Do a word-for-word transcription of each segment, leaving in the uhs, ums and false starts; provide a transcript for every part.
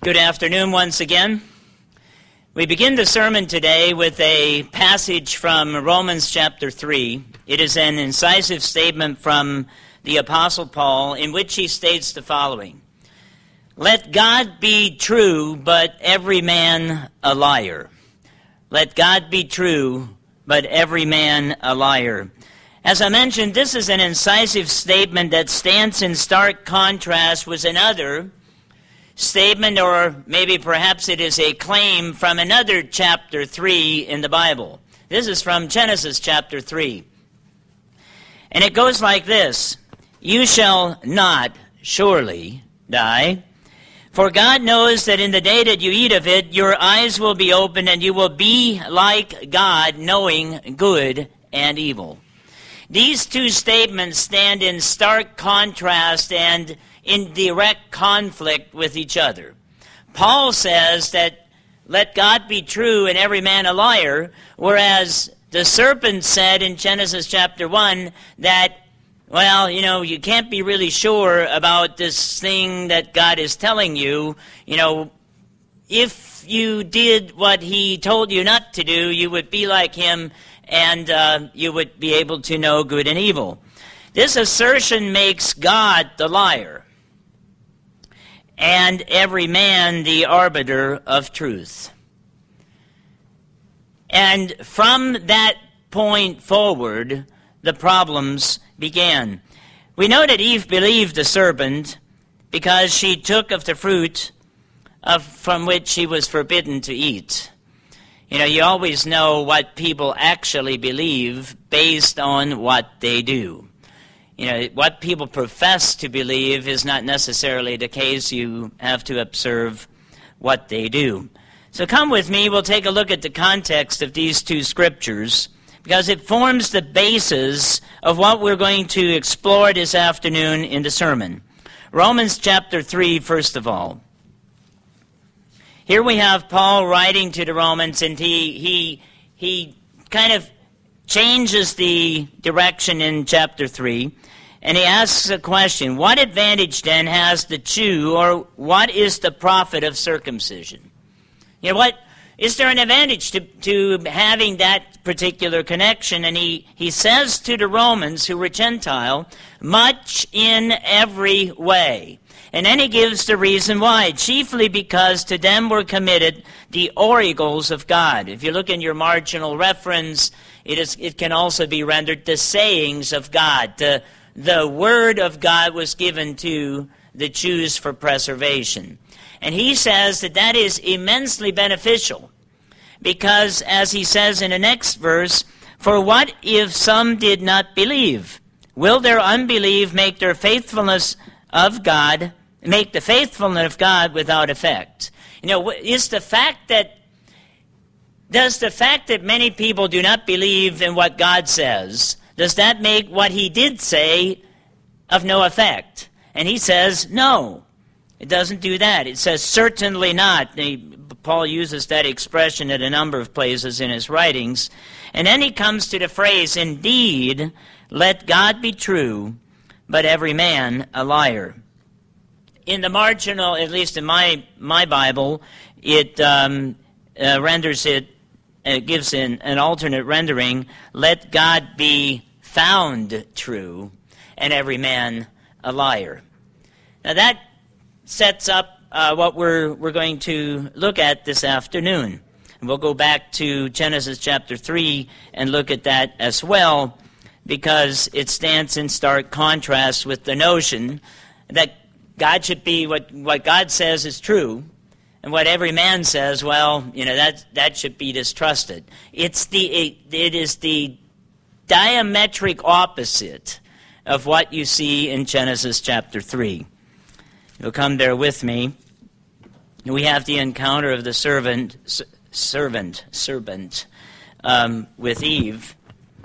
Good afternoon once again. We begin the sermon today with a passage from Romans chapter three. It is an incisive statement from the Apostle Paul in which he states the following: "Let God be true, but every man a liar. Let God be true, but every man a liar." As I mentioned, this is an incisive statement that stands in stark contrast with another statement, or maybe perhaps it is a claim from another chapter three in the Bible. This is from Genesis chapter three. And it goes like this: "You shall not surely die, for God knows that in the day that you eat of it, your eyes will be opened, and you will be like God, knowing good and evil." These two statements stand in stark contrast and in direct conflict with each other. Paul says that let God be true and every man a liar, whereas the serpent said in Genesis chapter one that, well, you know, you can't be really sure about this thing that God is telling you. You know, if you did what he told you not to do, you would be like him, and uh, you would be able to know good and evil. This assertion makes God the liar, and every man the arbiter of truth. And from that point forward, the problems began. We know that Eve believed the serpent because she took of the fruit of, from which she was forbidden to eat. You know, you always know what people actually believe based on what they do. You know, what people profess to believe is not necessarily the case. You have to observe what they do. So come with me, we'll take a look at the context of these two scriptures, because it forms the basis of what we're going to explore this afternoon in the sermon. Romans chapter three, first of all. Here we have Paul writing to the Romans, and he he he kind of changes the direction in chapter three, and he asks a question: what advantage then has the Jew, or what is the profit of circumcision? You know, what is there an advantage to, to having that particular connection? And he, he says to the Romans who were Gentile, much in every way. And then he gives the reason why, chiefly because to them were committed the oracles of God. If you look in your marginal reference, it is it can also be rendered the sayings of God. The, the word of God was given to the Jews for preservation. And he says that that is immensely beneficial, because as he says in the next verse, "For what if some did not believe? Will their unbelief make their faithfulness of God make the faithfulness of God without effect?" You know, is the fact that, does the fact that many people do not believe in what God says, does that make what he did say of no effect? And he says, no, it doesn't do that. It says, certainly not. He, Paul uses that expression at a number of places in his writings. And then he comes to the phrase, "Indeed, let God be true, but every man a liar." In the marginal, at least in my my Bible, it um, uh, renders it, uh, gives an, an alternate rendering: "Let God be found true, and every man a liar." Now that sets up uh, what we're we're going to look at this afternoon, and we'll go back to Genesis chapter three and look at that as well, because it stands in stark contrast with the notion that God should be, what, what God says is true, and what every man says, well, you know, that that should be distrusted. It's the it, it is the diametric opposite of what you see in Genesis chapter three. You'll come there with me. We have the encounter of the servant, servant, serpent um, with Eve.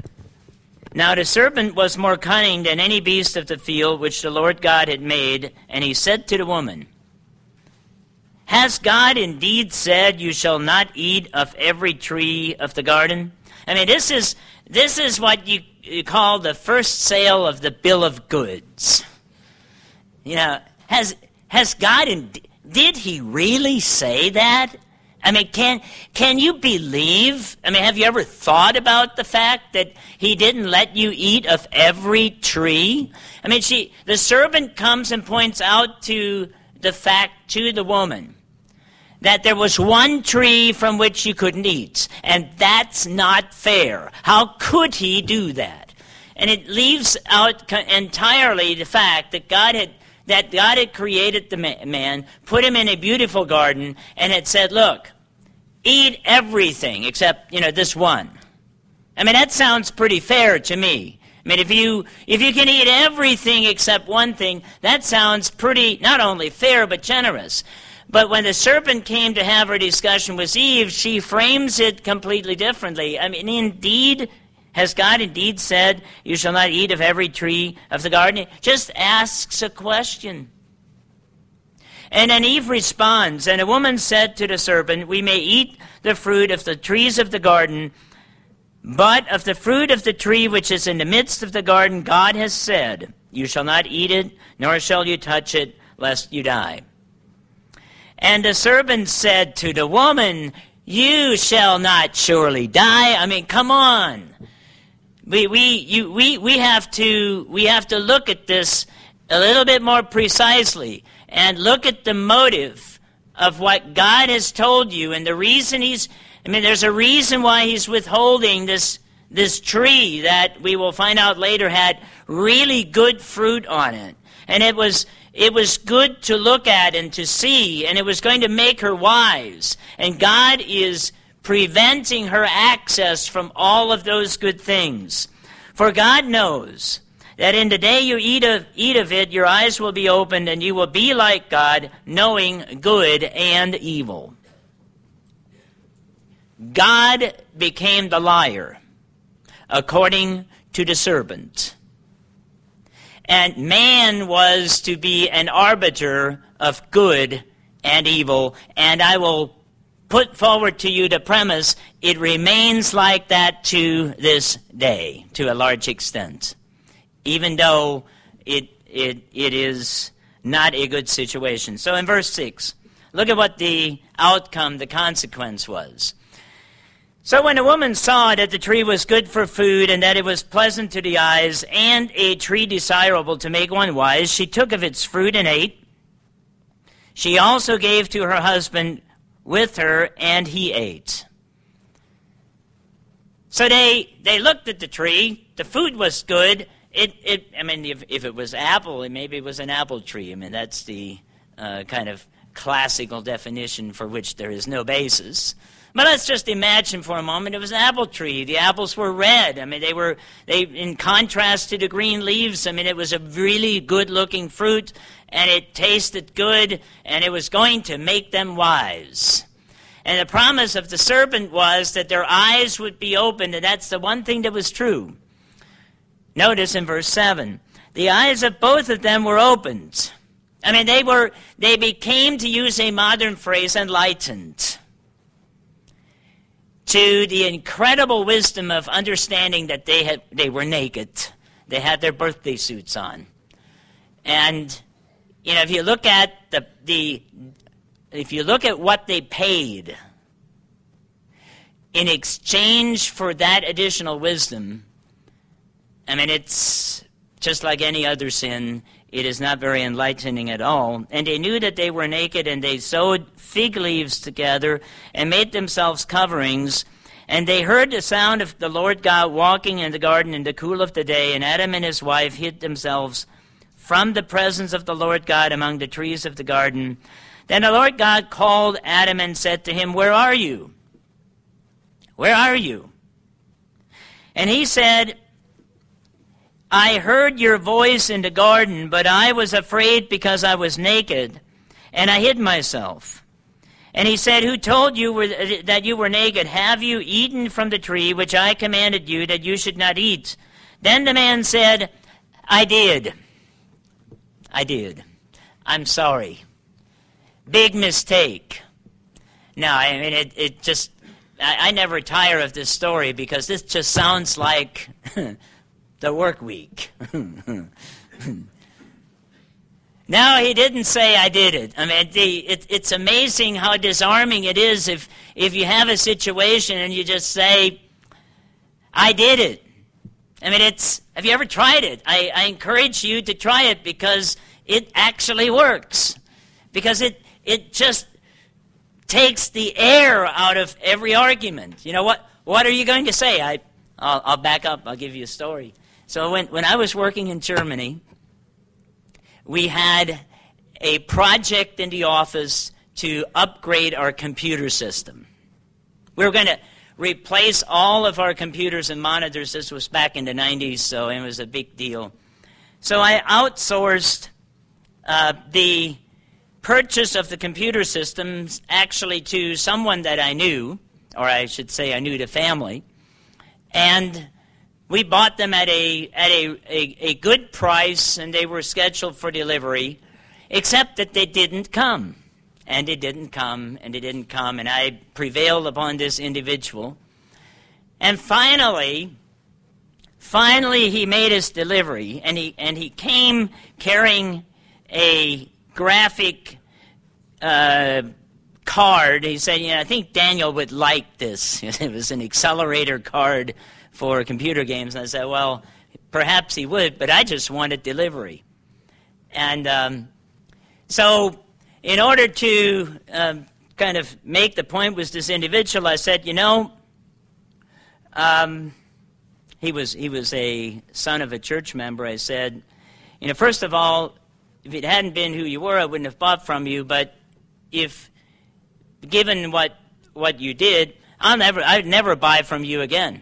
"Now the serpent was more cunning than any beast of the field which the Lord God had made, and he said to the woman, Has God indeed said, you shall not eat of every tree of the garden? I mean, this is this is what you, you call the first sale of the bill of goods. You know, has has God in, did he really say that? I mean, can can you believe? I mean, have you ever thought about the fact that he didn't let you eat of every tree? I mean, she the serpent comes and points out to the fact to the woman that there was one tree from which you couldn't eat, and that's not fair. How could he do that? And it leaves out entirely the fact that God had that God had created the man, put him in a beautiful garden, and had said, look, eat everything except, you know, this one. I mean, that sounds pretty fair to me. I mean, if you if you can eat everything except one thing, that sounds pretty, not only fair, but generous. But when the serpent came to have her discussion with Eve, she frames it completely differently. I mean, indeed, has God indeed said, you shall not eat of every tree of the garden? Just asks a question. And then Eve responds, and a woman said to the serpent, we may eat the fruit of the trees of the garden, but of the fruit of the tree which is in the midst of the garden, God has said, you shall not eat it, nor shall you touch it, lest you die. And the serpent said to the woman, you shall not surely die. I mean, come on. We we you we we have to we have to look at this a little bit more precisely and look at the motive of what God has told you and the reason he's I mean there's a reason why he's withholding this this tree that we will find out later had really good fruit on it. And it was it was good to look at and to see, and it was going to make her wise. And God is preventing her access from all of those good things. For God knows that in the day you eat of, eat of it, your eyes will be opened, and you will be like God, knowing good and evil. God became the liar, according to the serpent. And man was to be an arbiter of good and evil, and I will put forward to you the premise, it remains like that to this day, to a large extent, even though it it it is not a good situation. So in verse six, look at what the outcome, the consequence was. So when the woman saw that the tree was good for food, and that it was pleasant to the eyes, and a tree desirable to make one wise, she took of its fruit and ate. She also gave to her husband with her, and he ate. So they they looked at the tree. The food was good. It it I mean, if if it was apple, maybe it was an apple tree. I mean, that's the uh, kind of classical definition for which there is no basis. But let's just imagine for a moment it was an apple tree. The apples were red. I mean, they were they in contrast to the green leaves. I mean, it was a really good-looking fruit, and it tasted good, and it was going to make them wise. And the promise of the serpent was that their eyes would be opened, and that's the one thing that was true. Notice in verse seven, the eyes of both of them were opened. I mean, they were they became, to use a modern phrase, enlightened to the incredible wisdom of understanding that they had they were naked. They had their birthday suits on. And, you know, if you look at the the if you look at what they paid in exchange for that additional wisdom, I mean, it's just like any other sin. It is not very enlightening at all. And they knew that they were naked, and they sewed fig leaves together and made themselves coverings. And they heard the sound of the Lord God walking in the garden in the cool of the day, and Adam and his wife hid themselves from the presence of the Lord God among the trees of the garden. Then the Lord God called Adam and said to him, "Where are you? Where are you?" And he said, "I heard your voice in the garden, but I was afraid because I was naked, and I hid myself." And he said, "Who told you were, that you were naked? Have you eaten from the tree which I commanded you that you should not eat?" Then the man said, "I did. I did. I'm sorry. Big mistake." Now, I mean, it, it just, I, I never tire of this story because this just sounds like the work week. No, he didn't say I did it. I mean, the, it, it's amazing how disarming it is if, if you have a situation and you just say, I did it. I mean, it's, have you ever tried it? I, I encourage you to try it because it actually works. Because it, it just takes the air out of every argument. You know, what, what are you going to say? I, I'll, I'll back up. I'll give you a story. So when, when I was working in Germany, we had a project in the office to upgrade our computer system. We were going to replace all of our computers and monitors. This was back in the nineties, so it was a big deal. So I outsourced uh, the purchase of the computer systems actually to someone that I knew, or I should say I knew the family, and we bought them at a at a, a, a good price, and they were scheduled for delivery, except that they didn't come. And they didn't come, and they didn't come, and I prevailed upon this individual. And finally, finally he made his delivery, and he and he came carrying a graphic uh, card. He said, "Yeah, I think Daniel would like this." It was an accelerator card for computer games. And I said, "Well, perhaps he would, but I just wanted delivery." And um, so, in order to um, kind of make the point with this individual, I said, "You know, um, he was he was a son of a church member." I said, "You know, first of all, if it hadn't been who you were, I wouldn't have bought from you. But if, given what what you did, I'll never I'd never buy from you again."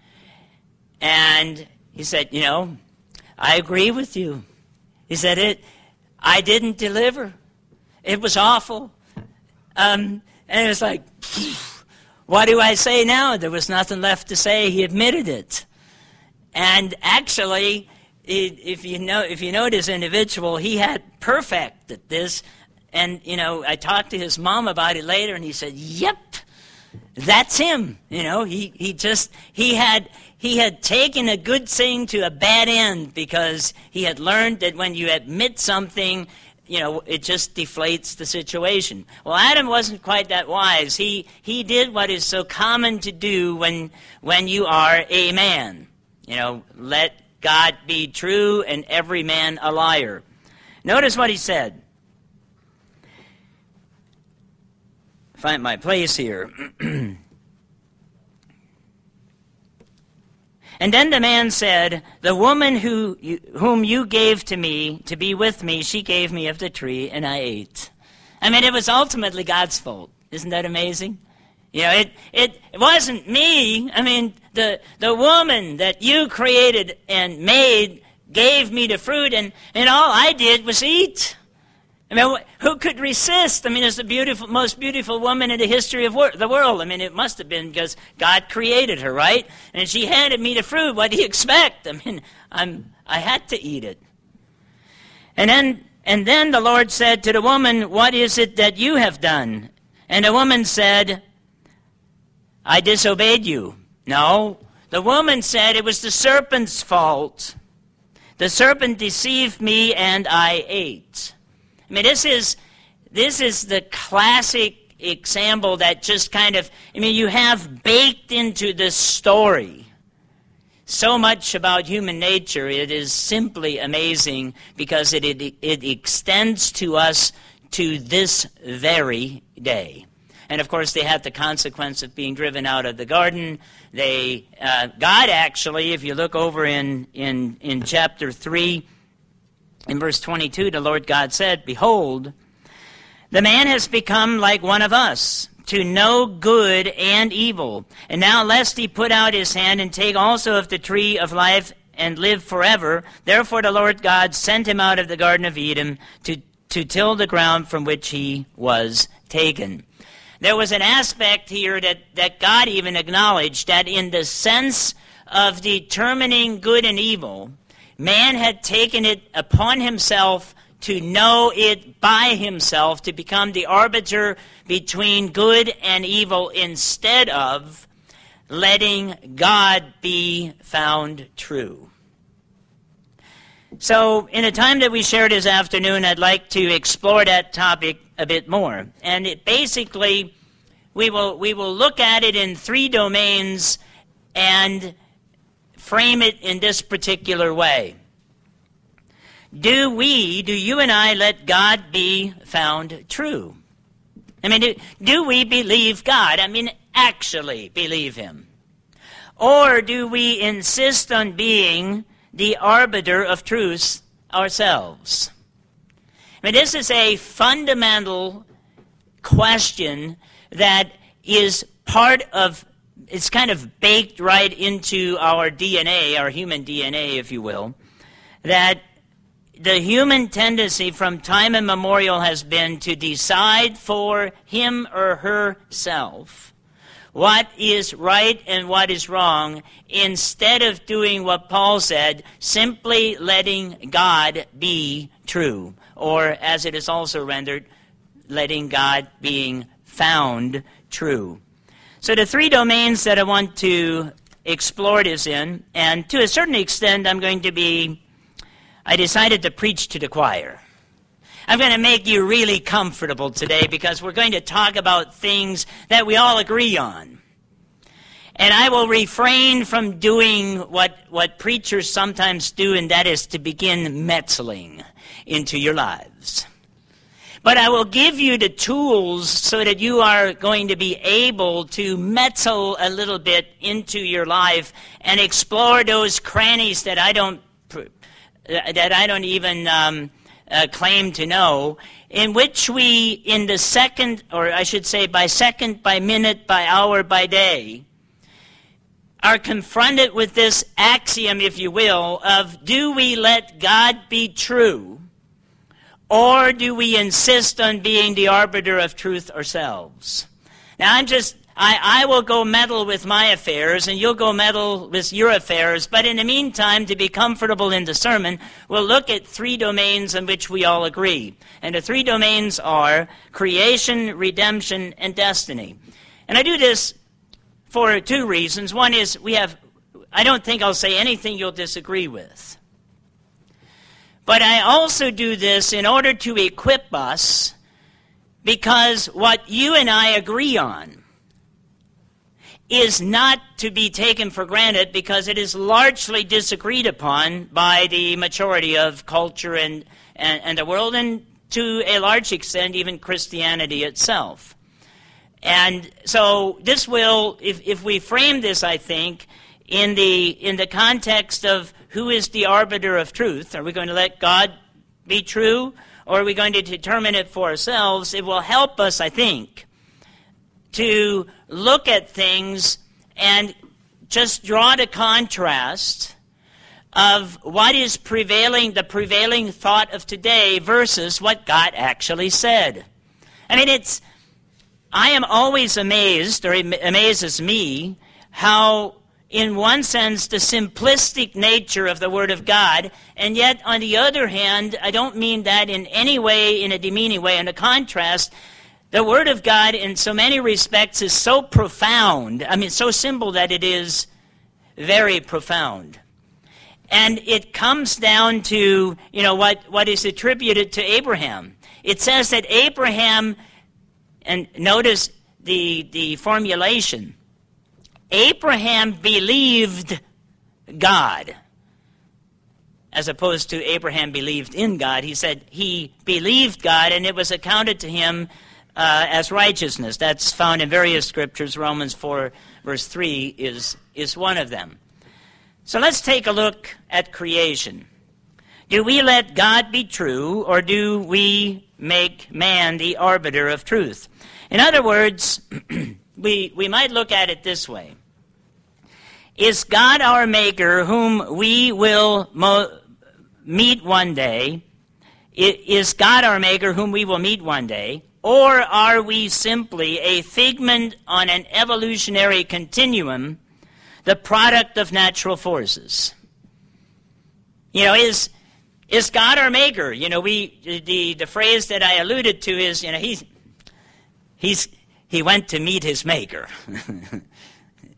And he said, "You know, I agree with you." He said, "It, I didn't deliver. It was awful." Um, and it was like, what do I say now? There was nothing left to say. He admitted it. And actually, it, if you know, if you know this individual, he had perfected this. And, you know, I talked to his mom about it later, and he said, "Yep, that's him." You know, he, he just, he had, he had taken a good thing to a bad end because he had learned that when you admit something, you know, it just deflates the situation. Well, Adam wasn't quite that wise. He he did what is so common to do when when you are a man. You know, let God be true and every man a liar. Notice what he said. Find my place here. And then the man said, "The woman who you, whom you gave to me to be with me, she gave me of the tree, and I ate." I mean, it was ultimately God's fault. Isn't that amazing? You know, it it, it wasn't me. I mean, the the woman that you created and made gave me the fruit, and, and all I did was eat. I mean, who could resist? I mean, it's the beautiful, most beautiful woman in the history of wor- the world. I mean, it must have been because God created her, right? And she handed me the fruit. What do you expect? I mean, I'm, I had to eat it. And then, and then the Lord said to the woman, "What is it that you have done?" And the woman said, "I disobeyed you." No, the woman said it was the serpent's fault. "The serpent deceived me, and I ate." I mean, this is this is the classic example that just kind of, I mean, you have baked into this story so much about human nature. It is simply amazing because it, it, it extends to us to this very day. And, of course, they had the consequence of being driven out of the garden. They, uh, God actually, if you look over in, in, in chapter three, in verse twenty-two, the Lord God said, "Behold, the man has become like one of us, to know good and evil. And now lest he put out his hand and take also of the tree of life and live forever, therefore the Lord God sent him out of the Garden of Eden to, to till the ground from which he was taken." There was an aspect here that, that God even acknowledged, that in the sense of determining good and evil, man had taken it upon himself to know it by himself, to become the arbiter between good and evil instead of letting God be found true. So in the time that we share this afternoon, I'd like to explore that topic a bit more. And it basically, we will, we will look at it in three domains and frame it in this particular way. Do we, do you and I let God be found true? I mean, do, do we believe God? I mean, actually believe Him? Or do we insist on being the arbiter of truth ourselves? I mean, this is a fundamental question that is part of, it's kind of baked right into our D N A, our human D N A, if you will, that the human tendency from time immemorial has been to decide for him or herself what is right and what is wrong, instead of doing what Paul said, simply letting God be true, or as it is also rendered, letting God being found true. So the three domains that I want to explore this in, and to a certain extent I'm going to be, I decided to preach to the choir. I'm going to make you really comfortable today because we're going to talk about things that we all agree on. And I will refrain from doing what, what preachers sometimes do, and that is to begin meddling into your lives. But I will give you the tools so that you are going to be able to meddle a little bit into your life and explore those crannies that I don't that I don't even um, uh, claim to know, in which we, in the second, or I should say by second, by minute, by hour, by day, are confronted with this axiom, if you will, of do we let God be true, or do we insist on being the arbiter of truth ourselves? Now, I'm just, I, I will go meddle with my affairs, and you'll go meddle with your affairs, but in the meantime, to be comfortable in the sermon, we'll look at three domains in which we all agree. And the three domains are creation, redemption, and destiny. And I do this for two reasons. One is we have, I don't think I'll say anything you'll disagree with. But I also do this in order to equip us, because what you and I agree on is not to be taken for granted, because it is largely disagreed upon by the majority of culture and, and, and the world, and to a large extent even Christianity itself. And so this will, if, if we frame this, I think, in the in the context of who is the arbiter of truth, are we going to let God be true, or are we going to determine it for ourselves? It will help us, I think, to look at things and just draw the contrast of what is prevailing, the prevailing thought of today versus what God actually said. I mean, it's, I am always amazed, or it amazes me, how in one sense the simplistic nature of the Word of God, and yet on the other hand, I don't mean that in any way, in a demeaning way, in a contrast, the Word of God in so many respects is so profound, I mean so simple that it is very profound. And it comes down to, you know, what, what is attributed to Abraham. It says that Abraham, and notice the, the formulation, Abraham believed God, as opposed to Abraham believed in God. He said he believed God, and it was accounted to him uh, as righteousness. That's found in various scriptures. Romans four, verse three is, is one of them. So let's take a look at creation. Do we let God be true, or do we make man the arbiter of truth? In other words, we, we might look at it this way. Is God our Maker, whom we will mo- meet one day? Is God our Maker, whom we will meet one day? Or are we simply a figment on an evolutionary continuum, the product of natural forces? You know, is is God our Maker? You know, we the the phrase that I alluded to is, you know, he's he's he went to meet his Maker,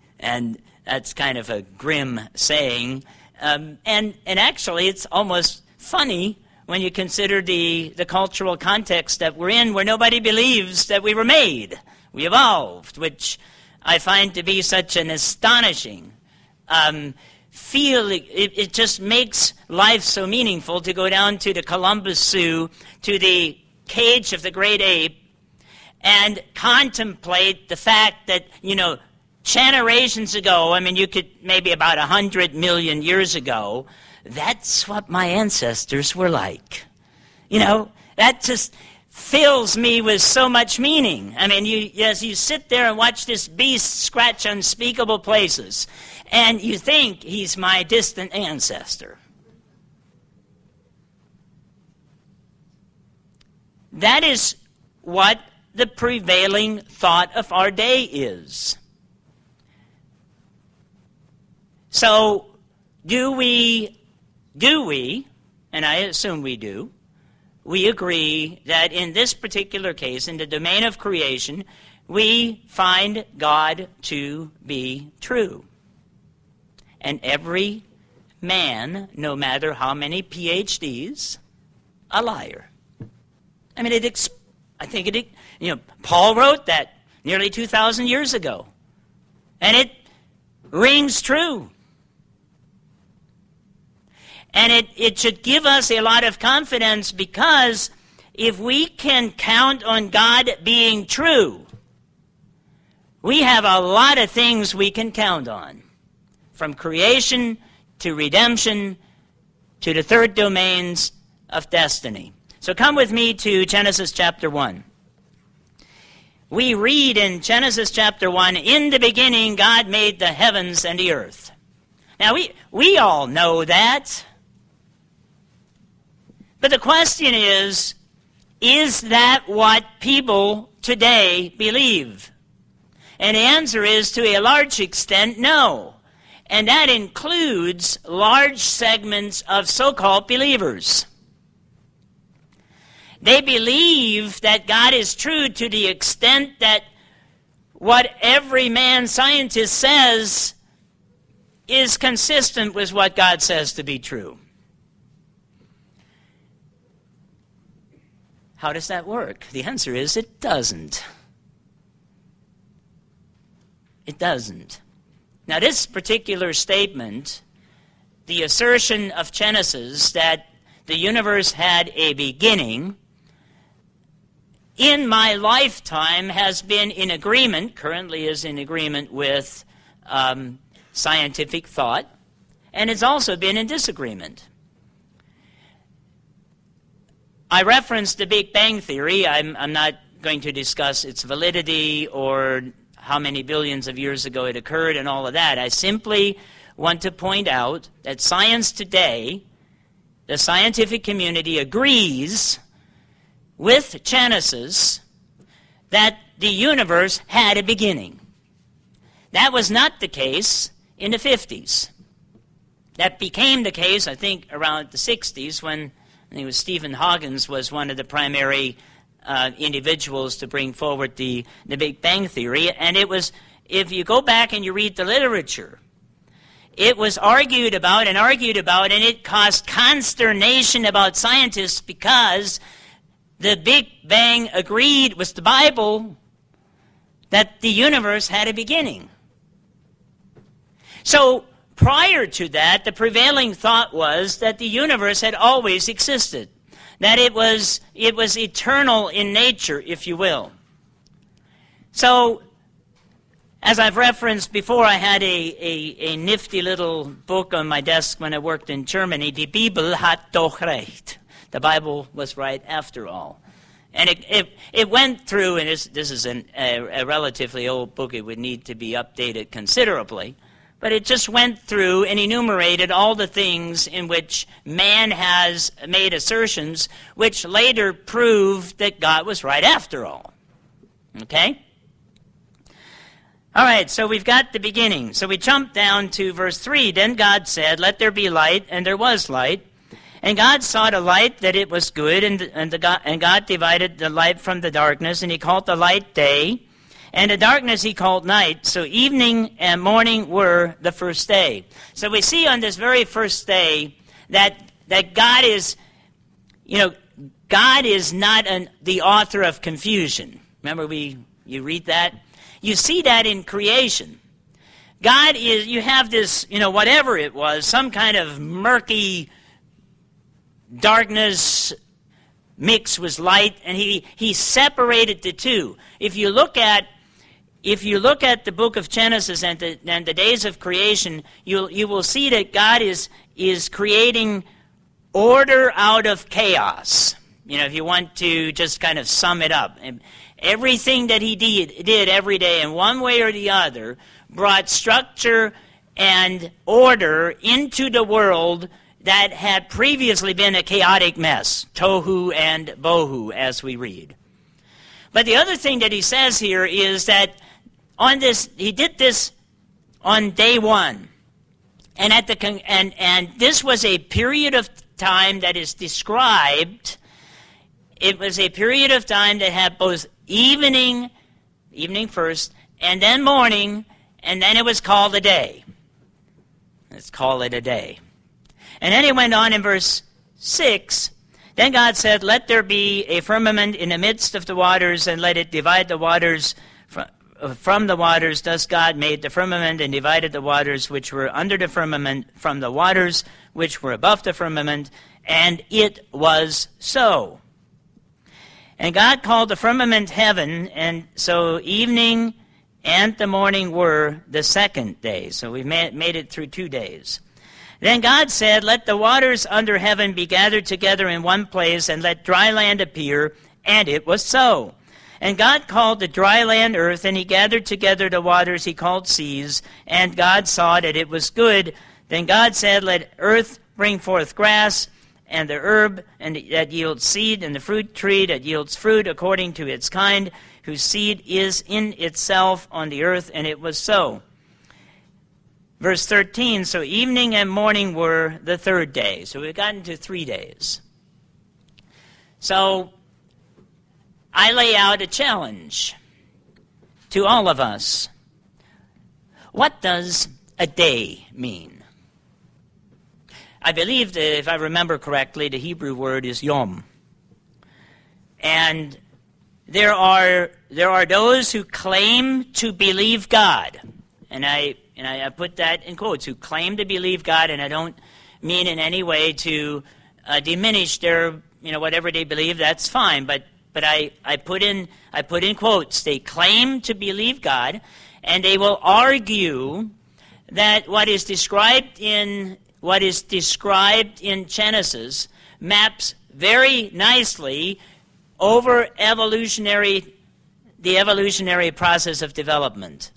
and that's kind of a grim saying, um, and and actually it's almost funny when you consider the, the cultural context that we're in, where nobody believes that we were made. We evolved, which I find to be such an astonishing um, feel. It, it just makes life so meaningful to go down to the Columbus Zoo, to the cage of the great ape, and contemplate the fact that, you know, generations ago, I mean, you could, maybe about a hundred million years ago, that's what my ancestors were like. You know, that just fills me with so much meaning. I mean, you, as you sit there and watch this beast scratch unspeakable places, and you think he's my distant ancestor. That is what the prevailing thought of our day is. So, do we, do we, and I assume we do, we agree that in this particular case, in the domain of creation, we find God to be true. And every man, no matter how many P H Ds, a liar. I mean, it. I think it. You know, Paul wrote that nearly two thousand years ago, and it rings true. And it, it should give us a lot of confidence, because if we can count on God being true, we have a lot of things we can count on, from creation to redemption to the third domains of destiny. So come with me to Genesis chapter one. We read in Genesis chapter one, "In the beginning God made the heavens and the earth." Now we, we all know that. But the question is, is that what people today believe? And the answer is, to a large extent, no. And that includes large segments of so-called believers. They believe that God is true to the extent that what every man scientist says is consistent with what God says to be true. How does that work? The answer is, it doesn't. It doesn't. Now, this particular statement, the assertion of Genesis that the universe had a beginning, in my lifetime has been in agreement, currently is in agreement with um, scientific thought, and it's also been in disagreement. I referenced the Big Bang Theory. I'm, I'm not going to discuss its validity or how many billions of years ago it occurred and all of that. I simply want to point out that science today, the scientific community agrees with Genesis that the universe had a beginning. That was not the case in the fifties. That became the case, I think, around the sixties, when I think it was Stephen Hawkins was one of the primary uh, individuals to bring forward the, the Big Bang Theory. And it was, if you go back and you read the literature, it was argued about and argued about, and it caused consternation about scientists, because the Big Bang agreed with the Bible that the universe had a beginning. So, prior to that, the prevailing thought was that the universe had always existed, that it was, it was eternal in nature, if you will. So, as I've referenced before, I had a, a, a nifty little book on my desk when I worked in Germany, Die Bibel hat doch recht. The Bible was right after all. And it, it, it went through, and this, this is an, a, a relatively old book, it would need to be updated considerably, but it just went through and enumerated all the things in which man has made assertions which later proved that God was right after all. Okay? All right, so we've got the beginning. So we jump down to verse three. Then God said, "Let there be light," and there was light. And God saw the light, that it was good, and, and, the God, and God divided the light from the darkness, and he called the light day, and the darkness he called night. So evening and morning were the first day. So we see on this very first day that that God is, you know, God is not an, the author of confusion. Remember we you read that? You see that in creation. God is, you have this, you know, whatever it was, some kind of murky darkness mixed with light, and he, he separated the two. If you look at if you look at the book of Genesis and the, and the days of creation, you'll you will see that God is is creating order out of chaos. You know, if you want to just kind of sum it up. Everything that he did, did every day in one way or the other brought structure and order into the world that had previously been a chaotic mess, tohu and bohu, as we read. But the other thing that he says here is that on this, he did this on day one, and at the and and this was a period of time that is described. It was a period of time that had both evening, evening first, and then morning, and then it was called a day. Let's call it a day. And then he went on in verse six. Then God said, "Let there be a firmament in the midst of the waters, and let it divide the waters from, from the waters." Thus God made the firmament and divided the waters which were under the firmament from the waters which were above the firmament, and it was so. And God called the firmament heaven, and so evening and the morning were the second day. So we've made, made it through two days. Then God said, "Let the waters under heaven be gathered together in one place, and let dry land appear." And it was so. And God called the dry land earth, and he gathered together the waters he called seas. And God saw that it was good. Then God said, "Let earth bring forth grass, and the herb and that yields seed, and the fruit tree that yields fruit according to its kind, whose seed is in itself on the earth." And it was so. Verse thirteen, so evening and morning were the third day. So we've gotten to three days. So I lay out a challenge to all of us. What does a day mean? I believe that, if I remember correctly, the Hebrew word is yom. And there are there are those who claim to believe God. And I and I, I put that in quotes, who claim to believe God, and I don't mean in any way to uh, diminish their, you know, whatever they believe, that's fine. But but I, I put in I put in quotes. They claim to believe God, and they will argue that what is described in what is described in Genesis maps very nicely over evolutionary the evolutionary process of development.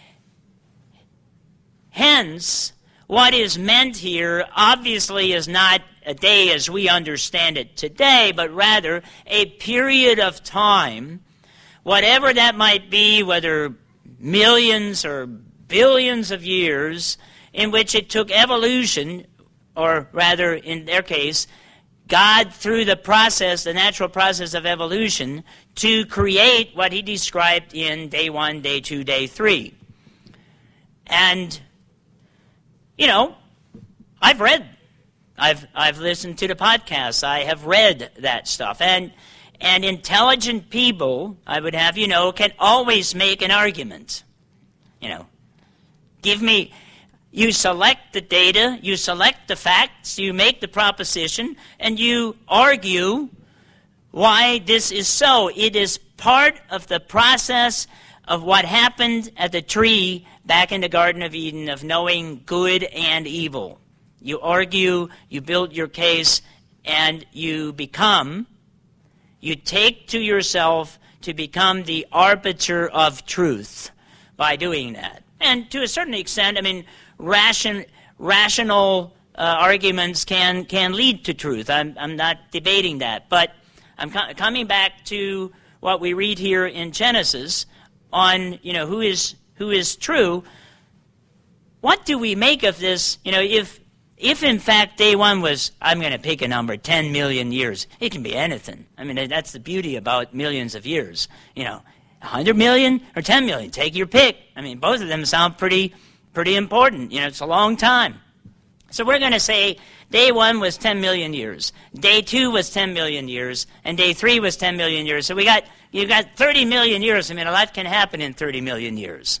Hence, what is meant here obviously is not a day as we understand it today, but rather a period of time, whatever that might be, whether millions or billions of years, in which it took evolution, or rather, in their case, God, through the process, the natural process of evolution, to create what he described in day one, day two, day three. And, you know, I've read, I've I've listened to the podcasts, I have read that stuff, and and intelligent people, I would have you know, can always make an argument. You know, give me, you select the data, you select the facts, you make the proposition, and you argue why this is so. It is part of the process of what happened at the tree back in the Garden of Eden, of knowing good and evil. You argue, you build your case, and you become, you take to yourself to become the arbiter of truth by doing that. And to a certain extent, I mean, ration, rational uh, arguments can can lead to truth. I'm, I'm not debating that. But I'm co- coming back to what we read here in Genesis on, you know, who is who is true. What do we make of this? You know, if if in fact day one was, I'm going to pick a number, ten million years. It can be anything. I mean, that's the beauty about millions of years. You know, one hundred million or ten million, take your pick. I mean, both of them sound pretty pretty important. You know, it's a long time. So we're going to say day one was ten million years, day two was ten million years, and day three was ten million years. So we got you got thirty million years. I mean, a lot can happen in thirty million years.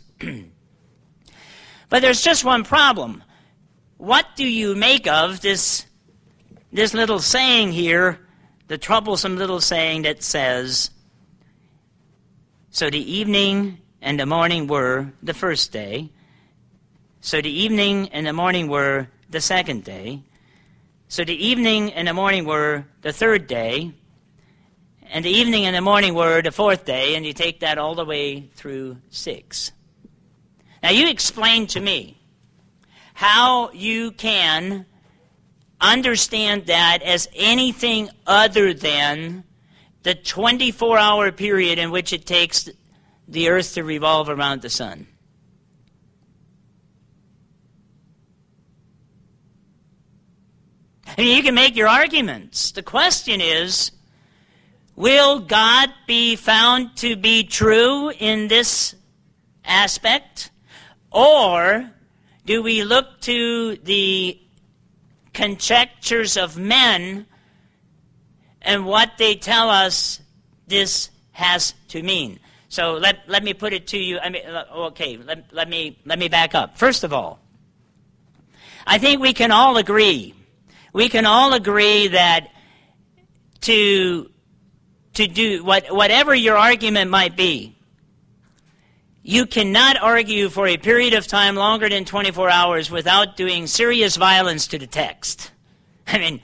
But there's just one problem. What do you make of this this little saying here, the troublesome little saying that says, so the evening and the morning were the first day, so the evening and the morning were the second day, so the evening and the morning were the third day, and the evening and the morning were the fourth day, and you take that all the way through six. Now you explain to me how you can understand that as anything other than the twenty-four hour period in which it takes the earth to revolve around the sun. I mean, you can make your arguments. The question is, will God be found to be true in this aspect? Or do we look to the conjectures of men and what they tell us this has to mean? So let, let me put it to you. I mean, okay, let, let me let me back up. First of all, I think we can all agree. We can all agree that to to do what whatever your argument might be, you cannot argue for a period of time longer than twenty-four hours without doing serious violence to the text. I mean,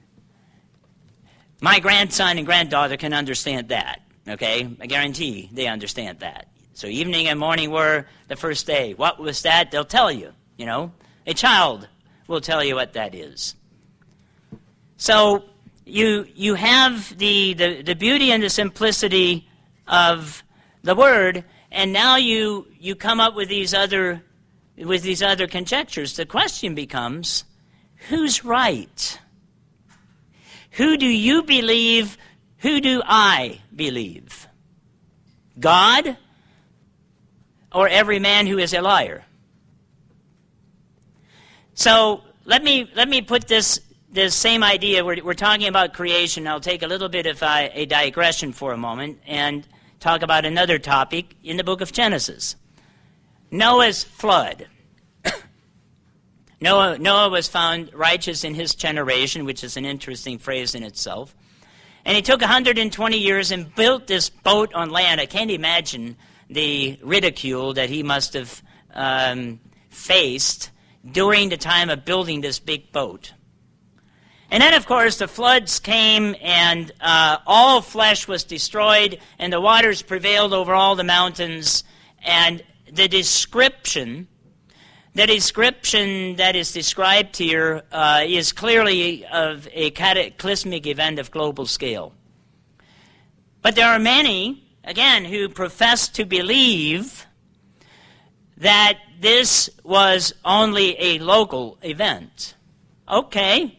my grandson and granddaughter can understand that, okay? I guarantee they understand that. So evening and morning were the first day. What was that? They'll tell you, you know. A child will tell you what that is. So you you have the, the, the beauty and the simplicity of the word, and now you you come up with these other with these other conjectures. The question becomes, who's right? Who do you believe? Who do I believe? God or every man who is a liar? So let me let me put this this same idea. We're we're talking about creation. I'll take a little bit of a, a digression for a moment and talk about another topic in the book of Genesis. Noah's flood. Noah, Noah was found righteous in his generation, which is an interesting phrase in itself. And he took one hundred twenty years and built this boat on land. I can't imagine the ridicule that he must have um, faced during the time of building this big boat. And then, of course, the floods came, and uh, all flesh was destroyed, and the waters prevailed over all the mountains. And the description, the description that is described here uh, is clearly of a cataclysmic event of global scale. But there are many, again, who profess to believe that this was only a local event. Okay.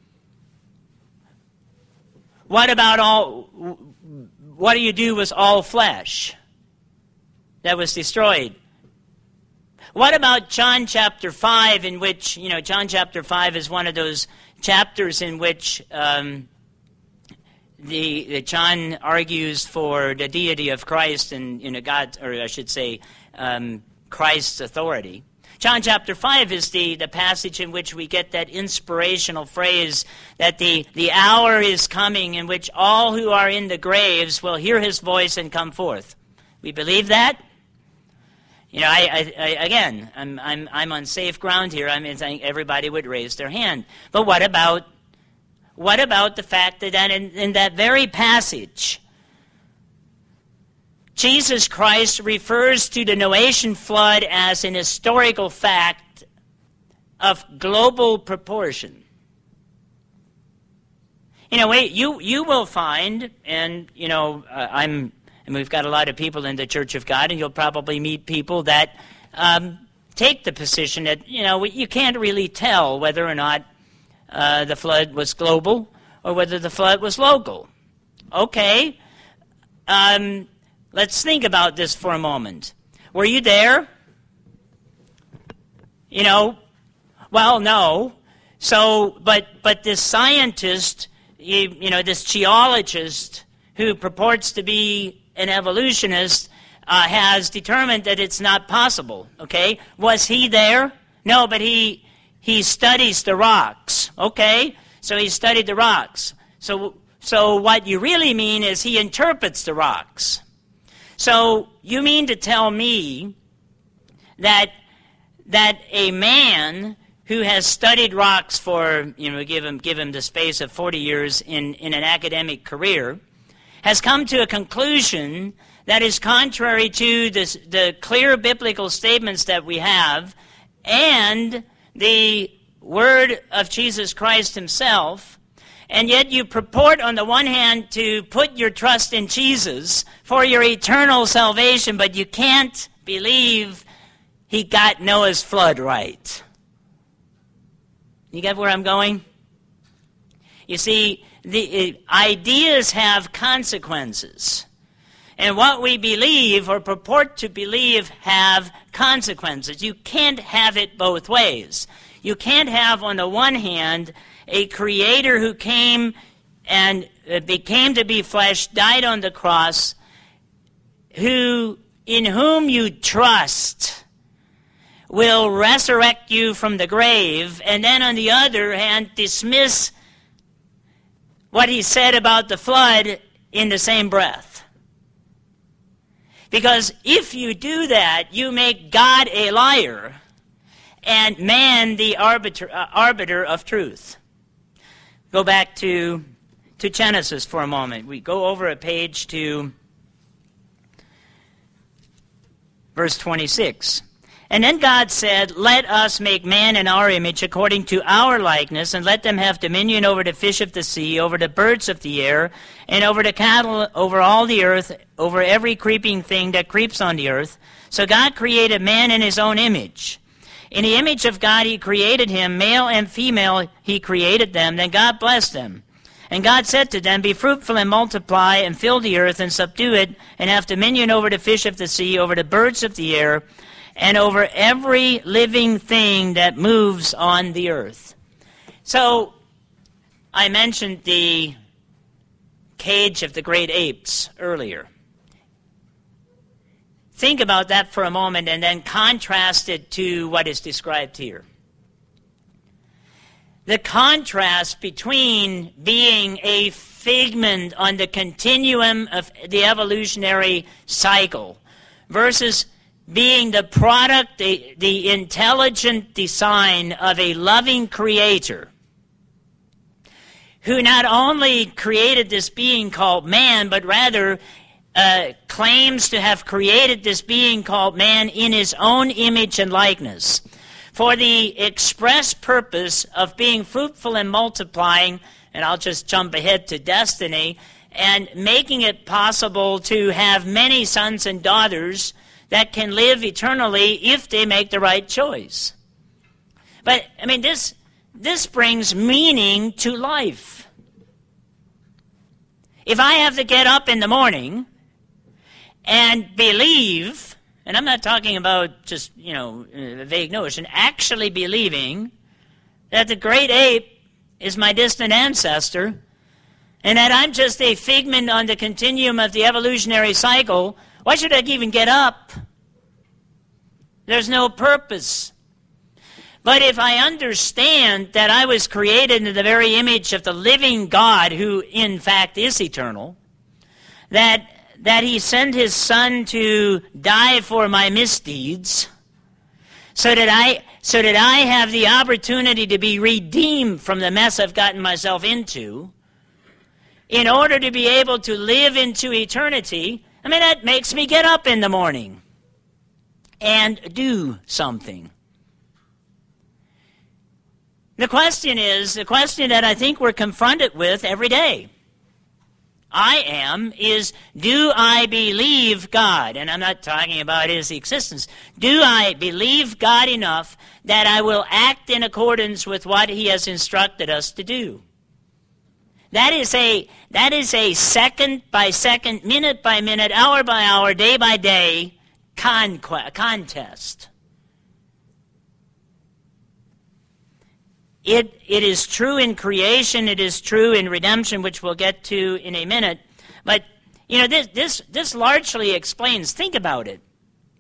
What about all, what do you do with all flesh that was destroyed? What about John chapter five, in which, you know, John chapter five is one of those chapters in which um, the, the John argues for the deity of Christ and, you know, God, or I should say, um, Christ's authority. John chapter five is the, the passage in which we get that inspirational phrase that the, the hour is coming in which all who are in the graves will hear his voice and come forth. We believe that? You know, I, I, I again, I'm, I'm, I'm on safe ground here. I mean, saying everybody would raise their hand. But what about, what about the fact that in, in that very passage, Jesus Christ refers to the Noachian flood as an historical fact of global proportion. You know, you you will find, and you know, uh, I'm, and we've got a lot of people in the Church of God, and you'll probably meet people that um, take the position that, you know, you can't really tell whether or not uh, the flood was global or whether the flood was local. Okay. Um, Let's think about this for a moment. Were you there? You know, well, no. So, but but this scientist, you, you know, this geologist who purports to be an evolutionist uh, has determined that it's not possible, okay? Was he there? No, but he he studies the rocks, okay? So he studied the rocks. So, so what you really mean is he interprets the rocks. So you mean to tell me that that a man who has studied rocks for, you know, give him give him the space of forty years in, in an academic career, has come to a conclusion that is contrary to this, the clear biblical statements that we have and the word of Jesus Christ himself, and yet you purport on the one hand to put your trust in Jesus for your eternal salvation, but you can't believe he got Noah's flood right. You get where I'm going? You see, the uh, ideas have consequences. And what we believe or purport to believe have consequences. You can't have it both ways. You can't have, on the one hand, a creator who came and uh, became to be flesh, died on the cross, who, in whom you trust, will resurrect you from the grave, and then on the other hand dismiss what he said about the flood in the same breath. Because if you do that, you make God a liar and man the arbiter, uh, arbiter of truth. Go back to, to Genesis for a moment. We go over a page to verse twenty-six. And then God said, let us make man in our image according to our likeness, and let them have dominion over the fish of the sea, over the birds of the air, and over the cattle, over all the earth, over every creeping thing that creeps on the earth. So God created man in his own image. In the image of God he created him, male and female he created them. Then God blessed them. And God said to them, be fruitful and multiply, and fill the earth, and subdue it, and have dominion over the fish of the sea, over the birds of the air, and over every living thing that moves on the earth. So, I mentioned the cage of the great apes earlier. Think about that for a moment and then contrast it to what is described here. The contrast between being a figment on the continuum of the evolutionary cycle versus being the product, the, the intelligent design of a loving creator who not only created this being called man, but rather uh, claims to have created this being called man in his own image and likeness for the express purpose of being fruitful and multiplying, and I'll just jump ahead to destiny, and making it possible to have many sons and daughters that can live eternally if they make the right choice. But, I mean, this, this brings meaning to life. If I have to get up in the morning and believe, and I'm not talking about just, you know, a vague notion, actually believing that the great ape is my distant ancestor and that I'm just a figment on the continuum of the evolutionary cycle, why should I even get up? There's no purpose. But if I understand that I was created in the very image of the living God, who in fact is eternal, that, that he sent his son to die for my misdeeds, so that I, so that I have the opportunity to be redeemed from the mess I've gotten myself into, in order to be able to live into eternity, I mean, that makes me get up in the morning and do something. The question is, the question that I think we're confronted with every day, I am, is do I believe God? And I'm not talking about his existence. Do I believe God enough that I will act in accordance with what he has instructed us to do? That is a that is a second by second, minute by minute, hour by hour, day by day conquest, contest. It, it is true in creation, it is true in redemption, which we'll get to in a minute. But, you know, this, this, this largely explains, think about it.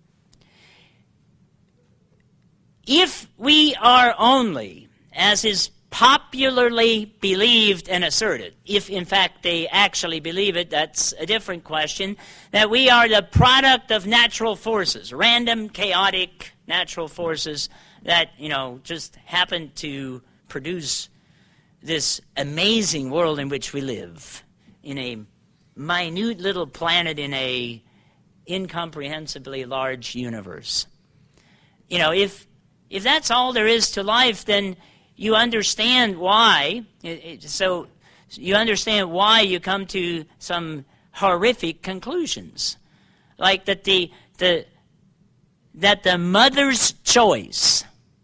If we are only, as is popularly believed and asserted, if in fact they actually believe it, that's a different question, that we are the product of natural forces, random, chaotic natural forces that, you know, just happen to produce this amazing world in which we live, in a minute little planet in a incomprehensibly large universe. You know, if if that's all there is to life, then you understand why. It, it, so you understand why you come to some horrific conclusions, like that the the that the mother's choice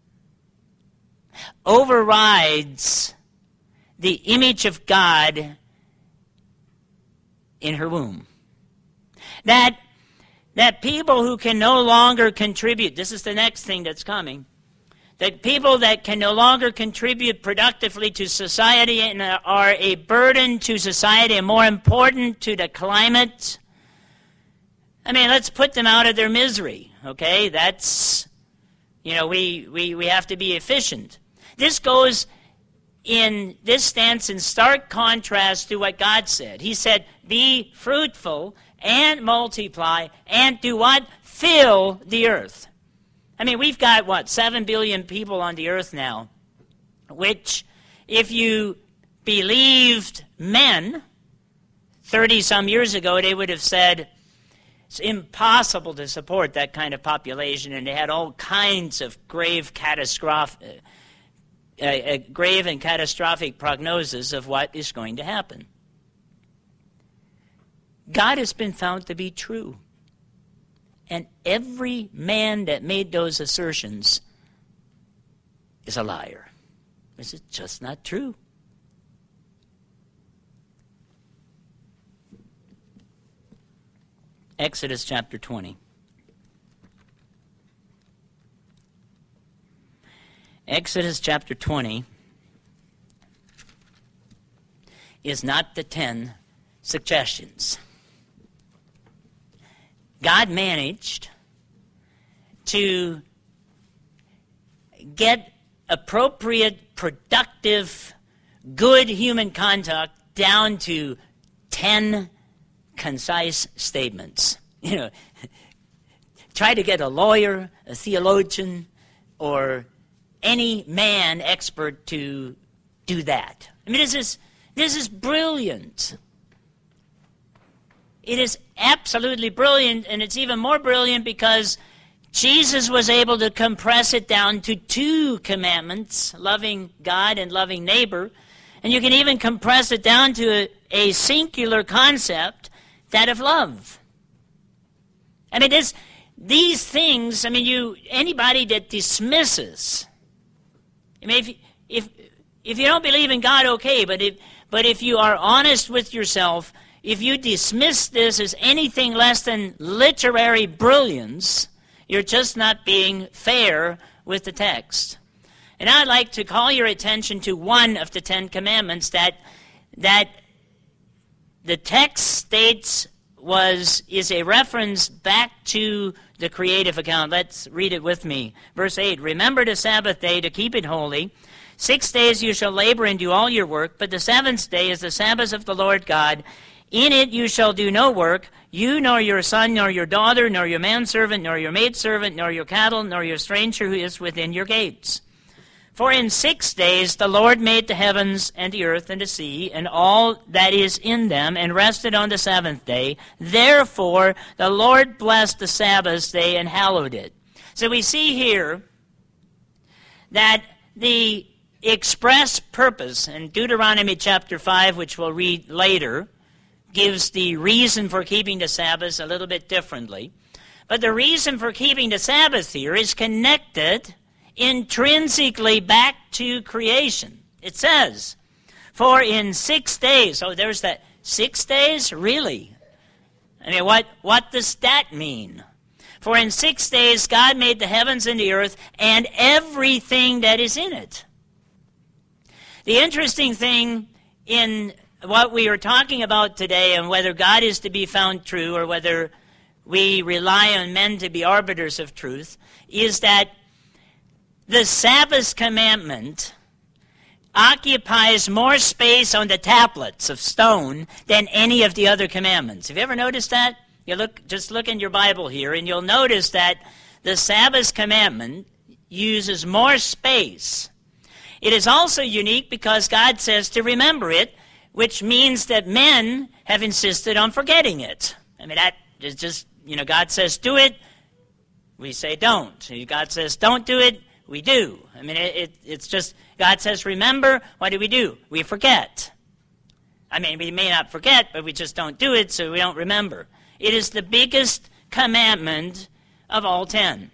overrides the image of God in her womb. That, that people who can no longer contribute, this is the next thing that's coming, that people that can no longer contribute productively to society and are a burden to society and more important to the climate, I mean, let's put them out of their misery, okay? That's, you know, we, we, we have to be efficient. This goes in, this stands in stark contrast to what God said. He said, be fruitful and multiply and do what? Fill the earth. I mean, we've got, what, seven billion people on the earth now, which, if you believed men thirty-some years ago, they would have said, it's impossible to support that kind of population, and they had all kinds of grave catastrophic A, a grave and catastrophic prognosis of what is going to happen. God has been found to be true. And every man that made those assertions is a liar. This is just not true. Exodus chapter twenty. Exodus chapter twenty is not the ten suggestions. God managed to get appropriate, productive, good human conduct down to ten concise statements. You know, try to get a lawyer, a theologian, or any man expert to do that. I mean, this is this is brilliant. It is absolutely brilliant, and it's even more brilliant because Jesus was able to compress it down to two commandments, loving God and loving neighbor, and you can even compress it down to a, a singular concept, that of love. I mean, this, these things, I mean, you anybody that dismisses, I mean, if if if you don't believe in God, okay, but if but if you are honest with yourself, if you dismiss this as anything less than literary brilliance, you're just not being fair with the text. And I'd like to call your attention to one of the Ten Commandments that that the text states was is a reference back to the creative account. Let's read it with me. Verse eight, remember the Sabbath day to keep it holy. Six days you shall labor and do all your work, but the seventh day is the Sabbath of the Lord God. In it you shall do no work, you nor your son, nor your daughter, nor your manservant, nor your maidservant, nor your cattle, nor your stranger who is within your gates. For in six days the Lord made the heavens and the earth and the sea and all that is in them, and rested on the seventh day. Therefore the Lord blessed the Sabbath day and hallowed it. So we see here that the express purpose in Deuteronomy chapter five, which we'll read later, gives the reason for keeping the Sabbath a little bit differently. But the reason for keeping the Sabbath here is connected intrinsically back to creation. It says, for in six days, oh, there's that, six days? Really? I mean, what, what does that mean? For in six days God made the heavens and the earth and everything that is in it. The interesting thing in what we are talking about today, and whether God is to be found true or whether we rely on men to be arbiters of truth, is that the Sabbath commandment occupies more space on the tablets of stone than any of the other commandments. Have you ever noticed that? You look, just look in your Bible here, and you'll notice that the Sabbath commandment uses more space. It is also unique because God says to remember it, which means that men have insisted on forgetting it. I mean, that is just, you know, God says do it, we say don't. God says don't do it, we do. I mean, it, it, it's just, God says remember, what do we do? We forget. I mean, we may not forget, but we just don't do it, so we don't remember. It is the biggest commandment of all ten.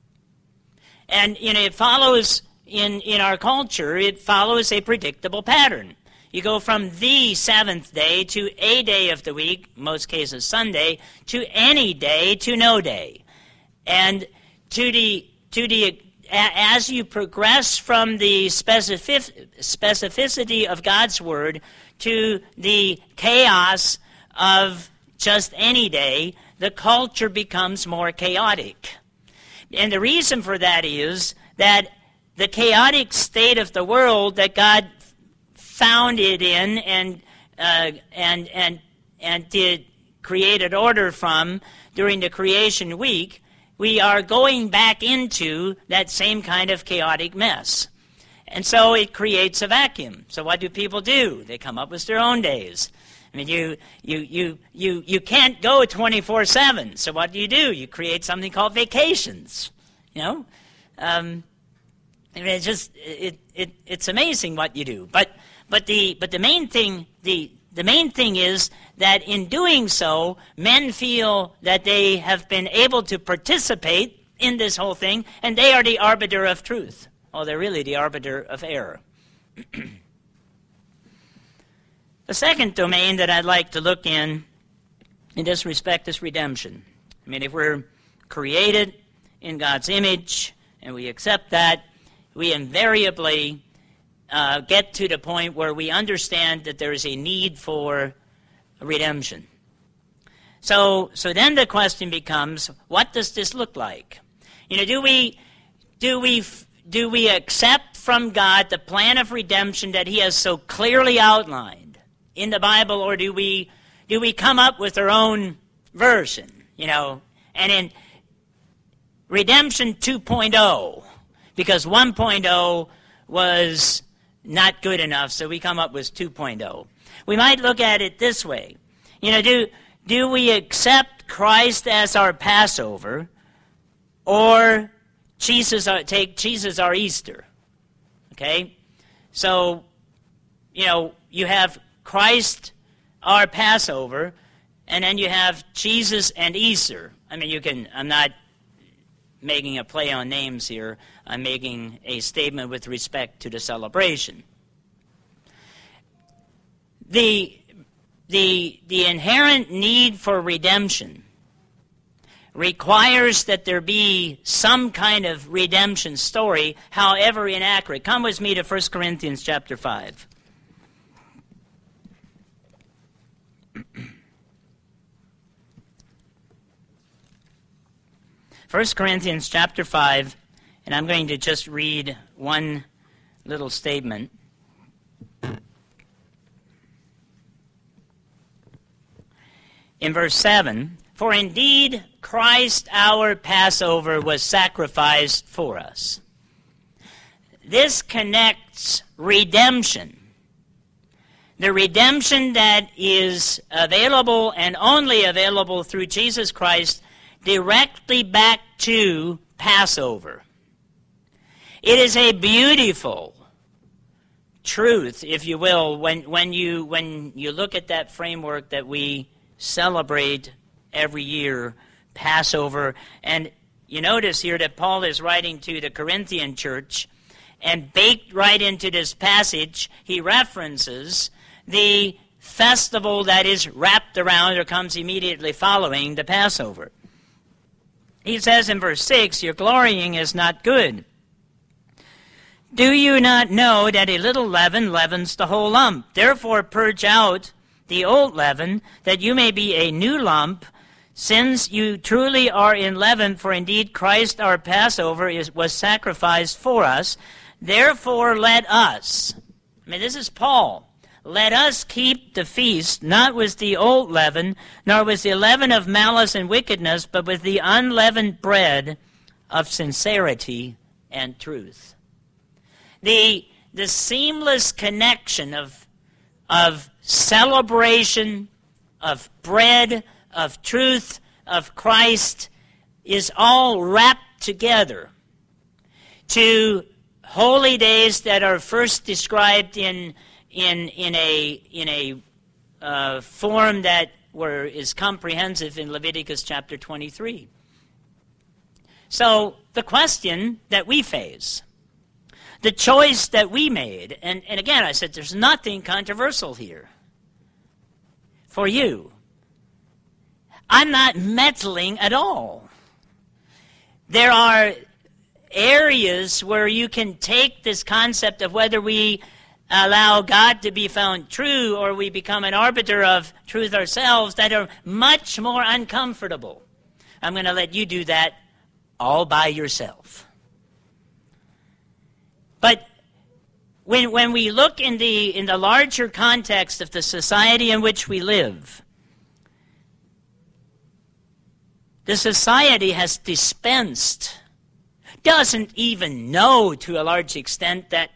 And, you know, it follows, in, in our culture, it follows a predictable pattern. You go from the seventh day to a day of the week, most cases Sunday, to any day to no day. And to the, to the, as you progress from the specific, specificity of God's Word to the chaos of just any day, the culture becomes more chaotic. And the reason for that is that the chaotic state of the world that God found it in and uh, and and and did created order from during the creation week, we are going back into that same kind of chaotic mess. And so it creates a vacuum. So what do people do? They come up with their own days. I mean, you you you you you can't go twenty-four seven. So what do you do? You create something called vacations. You know, um, I mean, it's just it it it's amazing what you do. But but the but the main thing the the main thing is that in doing so, men feel that they have been able to participate in this whole thing, and they are the arbiter of truth. Oh, they're really the arbiter of error. The second domain that I'd like to look in, in this respect, is redemption. I mean, if we're created in God's image and we accept that, we invariably uh, get to the point where we understand that there is a need for redemption. So, so then the question becomes, what does this look like? You know, do we, do we, do we accept from God the plan of redemption that He has so clearly outlined in the Bible, or do we do we come up with our own version, you know? And in redemption two point oh, because one point oh was not good enough, so we come up with two point oh. We might look at it this way. You know, do do we accept Christ as our Passover, or Jesus our, take Jesus our Easter? Okay? So, you know, you have Christ, our Passover, and then you have Jesus and Easter. I mean, you can, I'm not making a play on names here. I'm making a statement with respect to the celebration. The, the, the inherent need for redemption requires that there be some kind of redemption story, however inaccurate. Come with me to First Corinthians chapter five. First Corinthians chapter five, and I'm going to just read one little statement. In verse seven, for indeed Christ our Passover was sacrificed for us. This connects redemption. The redemption that is available and only available through Jesus Christ directly back to Passover. It is a beautiful truth, if you will, when, when you when you look at that framework that we celebrate every year, Passover. And you notice here that Paul is writing to the Corinthian church, and baked right into this passage, he references the festival that is wrapped around or comes immediately following the Passover. He says in verse six, your glorying is not good. Do you not know that a little leaven leavens the whole lump? Therefore purge out the old leaven, that you may be a new lump, since you truly are in leaven, for indeed Christ our Passover is, was sacrificed for us. Therefore let us, I mean this is Paul, let us keep the feast, not with the old leaven, nor with the leaven of malice and wickedness, but with the unleavened bread of sincerity and truth. The, the seamless connection of, of celebration, of bread, of truth, of Christ is all wrapped together to holy days that are first described in in in a in a uh, form that were is comprehensive in Leviticus chapter twenty-three. So the question that we face, the choice that we made, and, and again I said there's nothing controversial here for you. I'm not meddling at all. There are areas where you can take this concept of whether we allow God to be found true or we become an arbiter of truth ourselves that are much more uncomfortable. I'm going to let you do that all by yourself. But when when we look in the in the larger context of the society in which we live, the society has dispensed, doesn't even know to a large extent that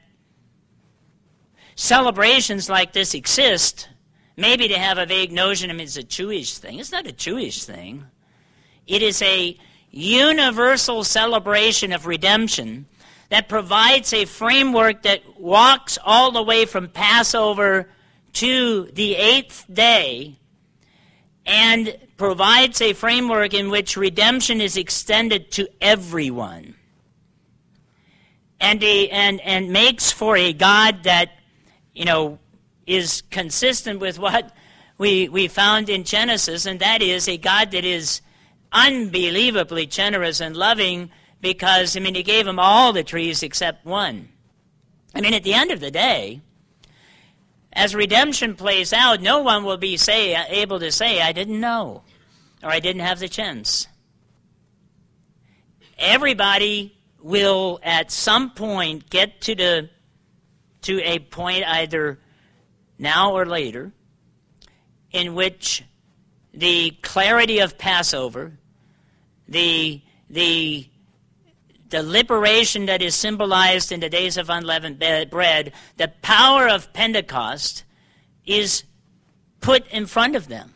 celebrations like this exist. Maybe they have a vague notion, I mean, it's a Jewish thing. It's not a Jewish thing. It is a universal celebration of redemption that provides a framework that walks all the way from Passover to the eighth day and provides a framework in which redemption is extended to everyone. And, a, and, and makes for a God that, you know, is consistent with what we, we found in Genesis, and that is a God that is unbelievably generous and loving because, I mean, he gave them all the trees except one. I mean, at the end of the day, as redemption plays out, no one will be say, able to say, I didn't know, or I didn't have the chance. Everybody will at some point get to the to a point either now or later in which the clarity of Passover, the the the liberation that is symbolized in the days of unleavened bread, the power of Pentecost is put in front of them.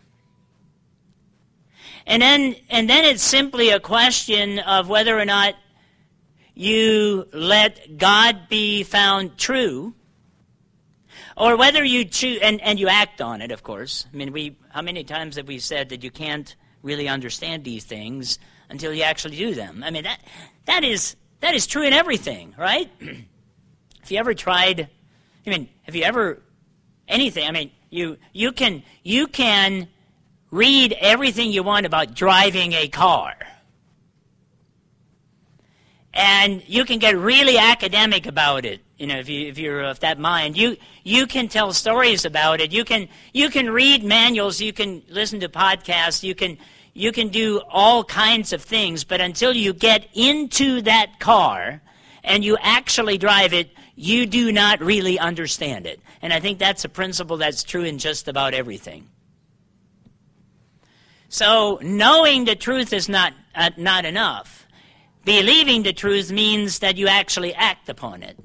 And then and then it's simply a question of whether or not you let God be found true, or whether you choose, and, and you act on it, of course. I mean, we how many times have we said that you can't really understand these things until you actually do them? I mean, that that is that is true in everything, right? If you ever tried, I mean, have you ever anything? I mean, you you can you can read everything you want about driving a car. And you can get really academic about it, you know, if you if you're of that mind. You you can tell stories about it. You can you can read manuals. You can listen to podcasts. You can you can do all kinds of things. But until you get into that car and you actually drive it, you do not really understand it. And I think that's a principle that's true in just about everything. So knowing the truth is not uh, not enough. Believing the truth means that you actually act upon it.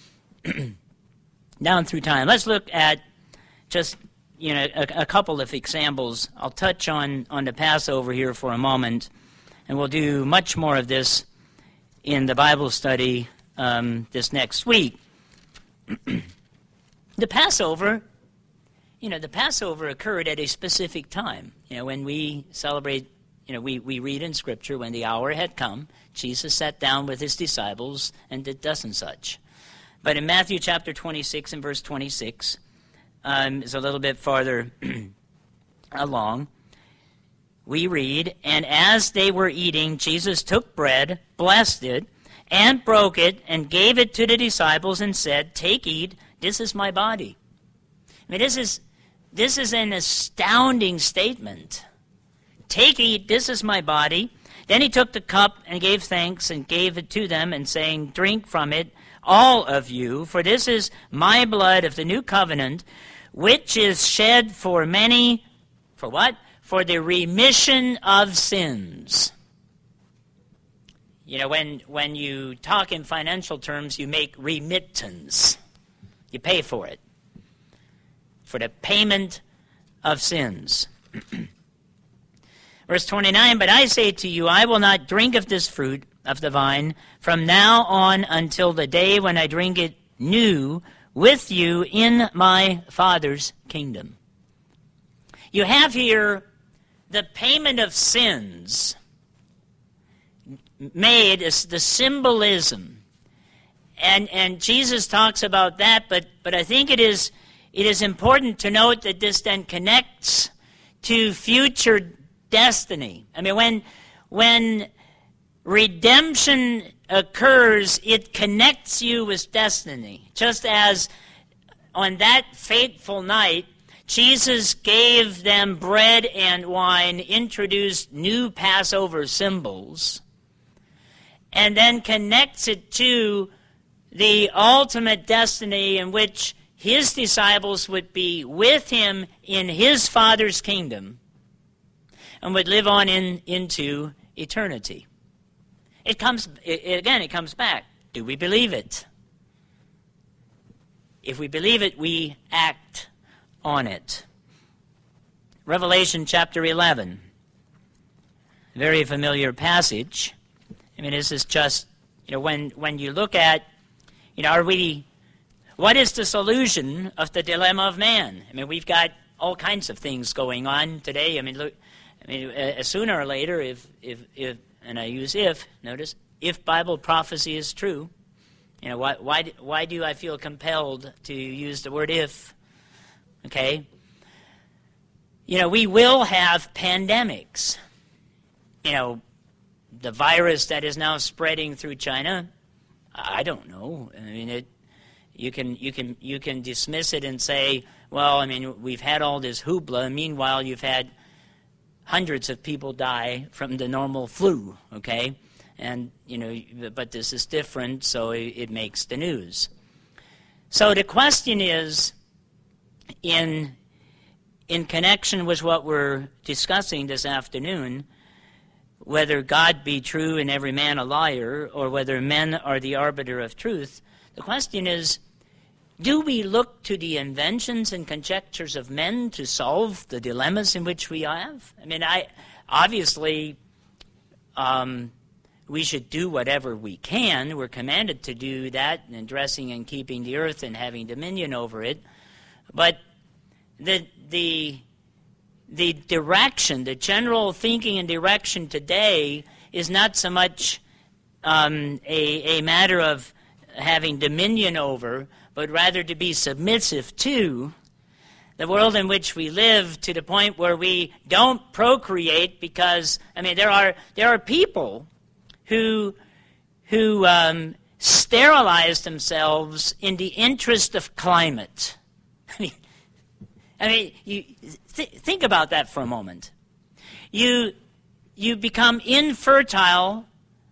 Down through time. Let's look at just, you know, a, a couple of examples. I'll touch on, on the Passover here for a moment, and we'll do much more of this in the Bible study um, this next week. The Passover, you know, the Passover occurred at a specific time. You know, when we celebrate, you know, we, we read in Scripture, when the hour had come, Jesus sat down with his disciples and did thus and such. But in Matthew chapter twenty-six and verse twenty-six, um, is a little bit farther along, we read, and as they were eating, Jesus took bread, blessed it, and broke it and gave it to the disciples and said, "Take, eat, this is my body." I mean, this is, this is an astounding statement. "Take, eat, this is my body." Then he took the cup and gave thanks and gave it to them and saying, "Drink from it, all of you, for this is my blood of the new covenant, which is shed for many," for what? "For the remission of sins." You know, when, when you talk in financial terms, you make remittance. You pay for it. For the payment of sins. Verse twenty-nine, "But I say to you, I will not drink of this fruit of the vine from now on until the day when I drink it new with you in my Father's kingdom." You have here the payment of sins made as the symbolism. And and Jesus talks about that, but, but I think it is it is important to note that this then connects to future destiny. I mean, when when redemption occurs, it connects you with destiny. Just as on that fateful night, Jesus gave them bread and wine, introduced new Passover symbols, and then connects it to the ultimate destiny in which his disciples would be with him in his Father's kingdom and would live on in, into eternity. It comes, it, again, it comes back. Do we believe it? If we believe it, we act on it. Revelation chapter eleven. Very familiar passage. I mean, this is just, you know, when, when you look at, you know, are we, what is the solution of the dilemma of man? I mean, we've got all kinds of things going on today. I mean, look, I mean, uh, sooner or later, if, if, if, and I use if, notice, if Bible prophecy is true, you know, why, why, why do I feel compelled to use the word if? Okay? You know, we will have pandemics. You know, the virus that is now spreading through China, I don't know. I mean, it. You can you can you can dismiss it and say, well, I mean, we've had all this hoopla. Meanwhile, you've had hundreds of people die from the normal flu. Okay, and you know, but this is different, so it, it makes the news. So the question is, in in connection with what we're discussing this afternoon, whether God be true and every man a liar, or whether men are the arbiter of truth, the question is, do we look to the inventions and conjectures of men to solve the dilemmas in which we have? I mean, I obviously um, we should do whatever we can. We're commanded to do that, in addressing and keeping the earth and having dominion over it. But the the the direction, the general thinking and direction today is not so much um, a, a matter of having dominion over, but rather to be submissive to the world in which we live, to the point where we don't procreate because, I mean, there are there are people who who um, sterilize themselves in the interest of climate. I mean, I mean, you th- think about that for a moment. You you become infertile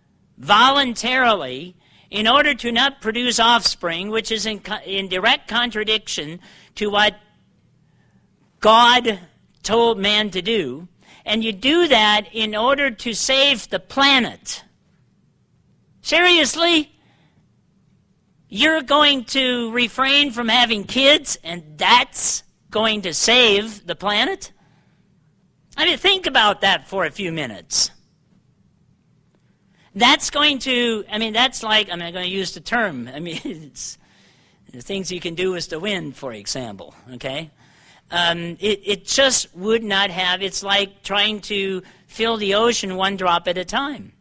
voluntarily in order to not produce offspring, which is in, co- in direct contradiction to what God told man to do, and you do that in order to save the planet. Seriously? You're going to refrain from having kids, and that's going to save the planet? I mean, think about that for a few minutes. That's going to, I mean, that's like, I'm not going to use the term. I mean, it's the things you can do with the wind, for example, okay? Um, it, it just would not have, it's like trying to fill the ocean one drop at a time.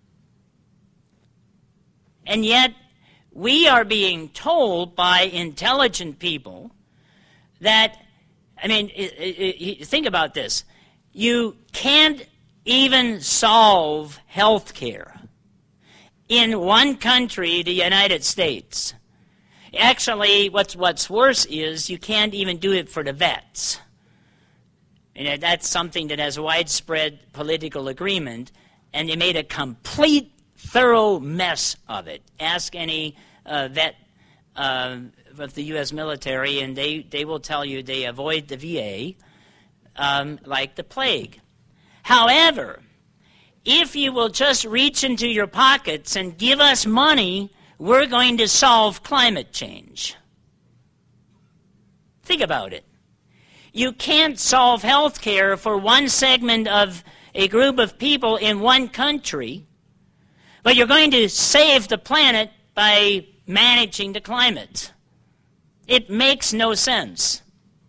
And yet, we are being told by intelligent people that, I mean, it, it, it, think about this. You can't even solve health care in one country, the United States. Actually, what's, what's worse is you can't even do it for the vets. And that's something that has widespread political agreement, and they made a complete, thorough mess of it. Ask any uh, vet uh, of the U S military, and they, they will tell you they avoid the V A um, like the plague. However, if you will just reach into your pockets and give us money, we're going to solve climate change. Think about it. You can't solve health care for one segment of a group of people in one country, but you're going to save the planet by managing the climate. It makes no sense.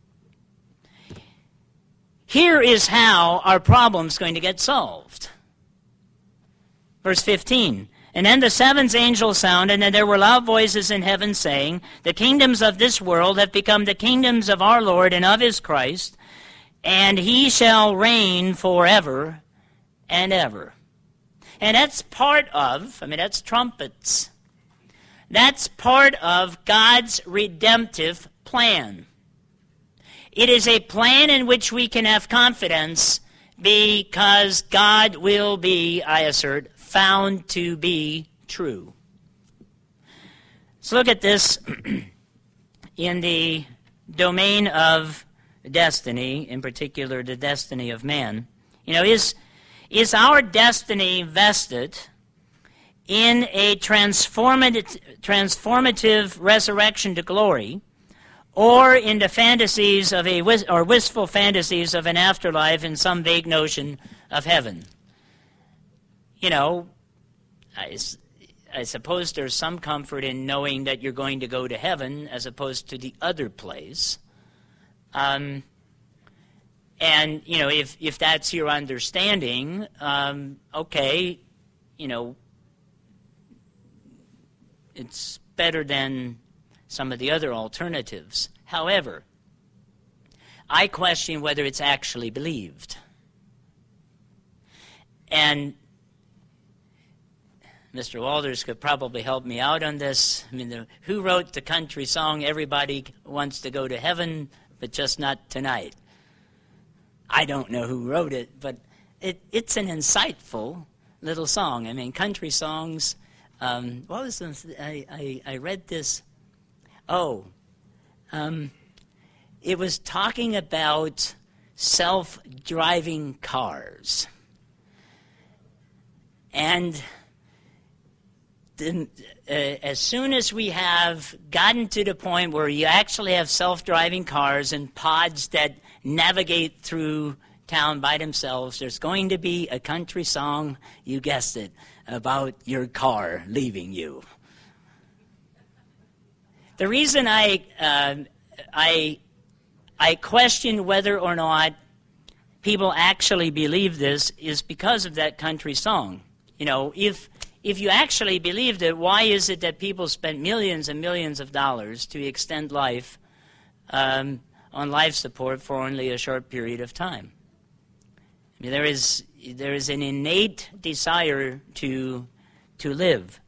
Here is how our problem's going to get solved. Verse fifteen. And then the seventh angel sounded, and there were loud voices in heaven saying, the kingdoms of this world have become the kingdoms of our Lord and of his Christ, and he shall reign forever and ever. And that's part of, I mean, that's trumpets. That's part of God's redemptive plan. It is a plan in which we can have confidence because God will be, I assert, found to be true. Let's look at this in the domain of destiny, in particular the destiny of man. You know, is, is our destiny vested in a transformative, transformative resurrection to glory, or in the fantasies of a or wistful fantasies of an afterlife in some vague notion of heaven? You know, I, I suppose there's some comfort in knowing that you're going to go to heaven as opposed to the other place. Um, and, you know, if, if that's your understanding, um, okay, you know, it's better than some of the other alternatives. However, I question whether it's actually believed. And Mister Walters could probably help me out on this. I mean, the, who wrote the country song, Everybody Wants to Go to Heaven, but Just Not Tonight? I don't know who wrote it, but it, it's an insightful little song. I mean, country songs, um, what was this? I, I, I read this, oh, um, it was talking about self-driving cars. And The, uh, as soon as we have gotten to the point where you actually have self-driving cars and pods that navigate through town by themselves, there's going to be a country song, you guessed it, about your car leaving you. The reason I uh, I I question whether or not people actually believe this is because of that country song. You know, if If you actually believed it, why is it that people spent millions and millions of dollars to extend life um, on life support for only a short period of time? I mean, there is there is an innate desire to to live.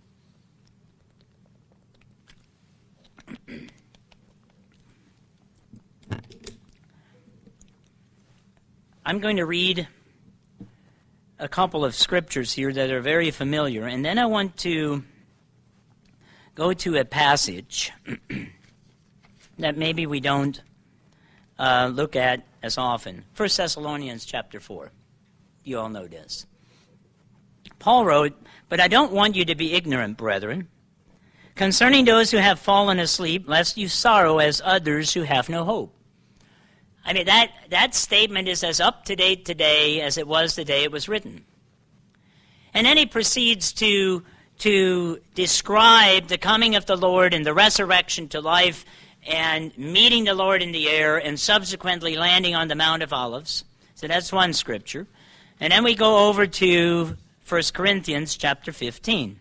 I'm going to read a couple of scriptures here that are very familiar, and then I want to go to a passage that maybe we don't uh, look at as often. First Thessalonians chapter four. You all know this. Paul wrote, "But I don't want you to be ignorant, brethren, concerning those who have fallen asleep, lest you sorrow as others who have no hope." I mean, that, that statement is as up-to-date today as it was the day it was written. And then he proceeds to, to describe the coming of the Lord and the resurrection to life and meeting the Lord in the air and subsequently landing on the Mount of Olives. So that's one scripture. And then we go over to First Corinthians chapter fifteen.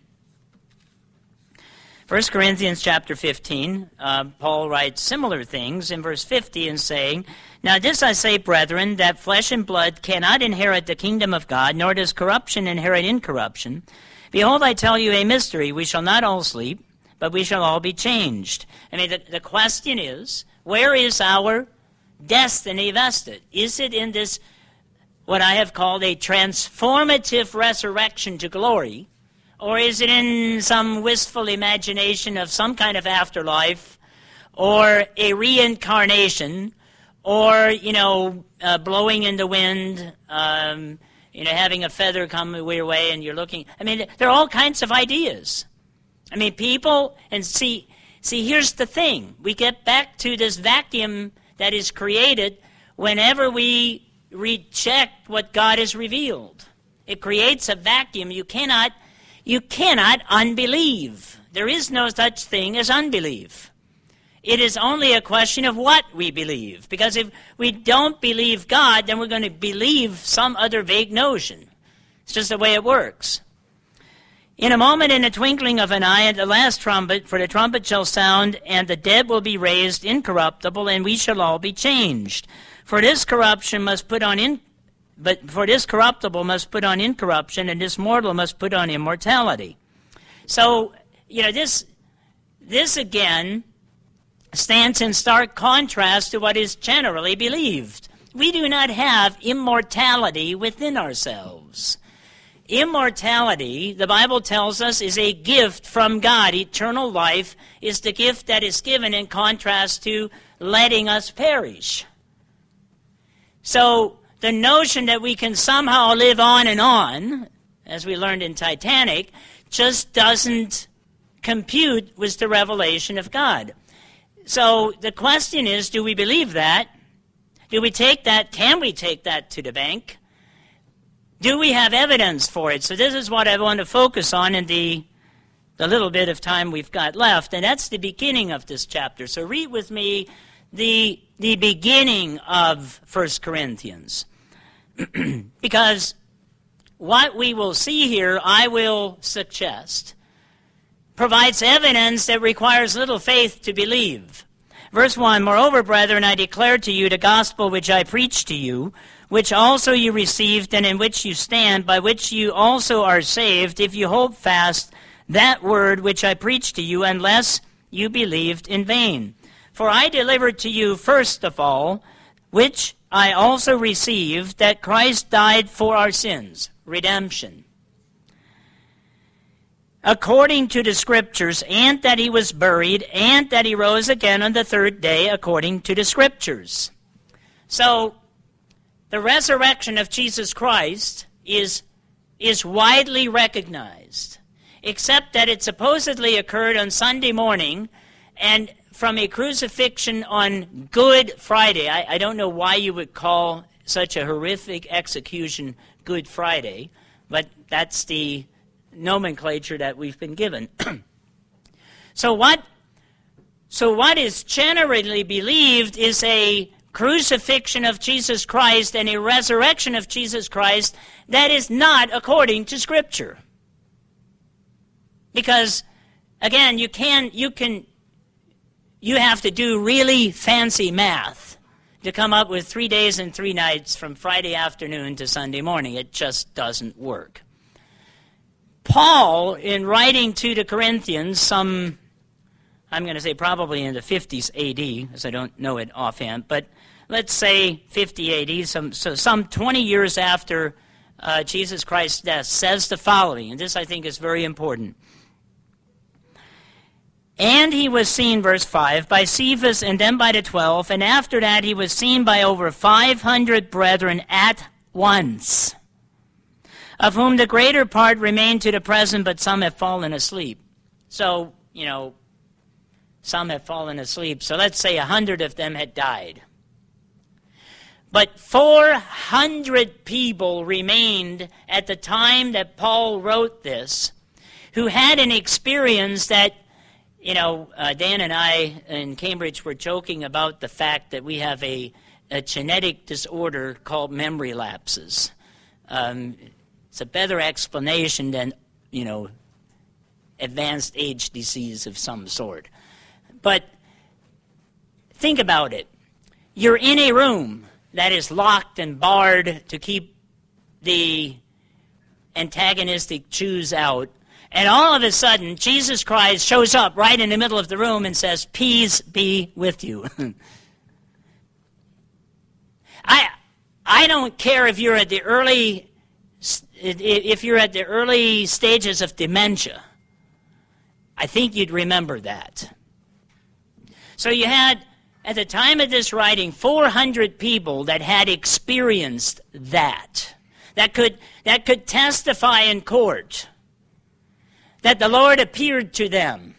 First Corinthians chapter fifteen, uh, Paul writes similar things in verse fifty and saying, "Now this I say, brethren, that flesh and blood cannot inherit the kingdom of God, nor does corruption inherit incorruption. Behold, I tell you a mystery. We shall not all sleep, but we shall all be changed. I mean, the, the question is, where is our destiny vested? Is it in this, what I have called a transformative resurrection to glory, or is it in some wistful imagination of some kind of afterlife, or a reincarnation, or, you know, uh, blowing in the wind, um, you know, having a feather come your way and you're looking. I mean, there are all kinds of ideas. I mean, people, and see, see, here's the thing. We get back to this vacuum that is created whenever we reject what God has revealed. It creates a vacuum. You cannot, you cannot unbelieve. There is no such thing as unbelief. It is only a question of what we believe. Because if we don't believe God, then we're going to believe some other vague notion. It's just the way it works. In a moment, in a twinkling of an eye, at the last trumpet, for the trumpet shall sound, and the dead will be raised incorruptible, and we shall all be changed. For this corruption must put on in, but for this corruptible must put on incorruption, and this mortal must put on immortality. So, you know, this, this again stands in stark contrast to what is generally believed. We do not have immortality within ourselves. Immortality, the Bible tells us, is a gift from God. Eternal life is the gift that is given in contrast to letting us perish. So the notion that we can somehow live on and on, as we learned in Titanic, just doesn't compute with the revelation of God. So the question is, do we believe that? Do we take that? Can we take that to the bank? Do we have evidence for it? So this is what I want to focus on in the, the little bit of time we've got left, and that's the beginning of this chapter. So read with me the, the beginning of First Corinthians. Because what we will see here, I will suggest, provides evidence that requires little faith to believe. Verse one, Moreover, brethren, I declare to you the gospel which I preached to you, which also you received, and in which you stand, by which you also are saved, if you hold fast that word which I preached to you, unless you believed in vain. For I delivered to you first of all, which I also received, that Christ died for our sins, redemption, according to the Scriptures, and that he was buried, and that he rose again on the third day, according to the Scriptures. So, the resurrection of Jesus Christ is, is widely recognized, except that it supposedly occurred on Sunday morning, and from a crucifixion on Good Friday. I, I don't know why you would call such a horrific execution Good Friday, but that's the nomenclature that we've been given. so what so what is generally believed is a crucifixion of Jesus Christ and a resurrection of Jesus Christ that is not according to Scripture. Because again, you can you can you have to do really fancy math to come up with three days and three nights from Friday afternoon to Sunday morning. It just doesn't work. Paul, in writing to the Corinthians, some, I'm going to say probably in the fifties A D, as I don't know it offhand, but let's say fifty A D, some, so some twenty years after uh, Jesus Christ's death, says the following, and this I think is very important. And he was seen, verse five, by Cephas and then by the twelve, and after that he was seen by over five hundred brethren at once, of whom the greater part remain to the present, but some have fallen asleep. So, you know, some have fallen asleep. So let's say a hundred of them had died. But four hundred people remained at the time that Paul wrote this, who had an experience that, you know, uh, Dan and I in Cambridge were joking about the fact that we have a, a genetic disorder called memory lapses. Um, It's a better explanation than, you know, advanced age disease of some sort. But think about it. You're in a room that is locked and barred to keep the antagonistic Jews out, And all of a sudden, Jesus Christ shows up right in the middle of the room and says, "Peace be with you." I I don't care if you're at the early if you're at the early stages of dementia. I think you'd remember that. So you had, at the time of this writing, four hundred people that had experienced that, that could that could testify in court that the Lord appeared to them,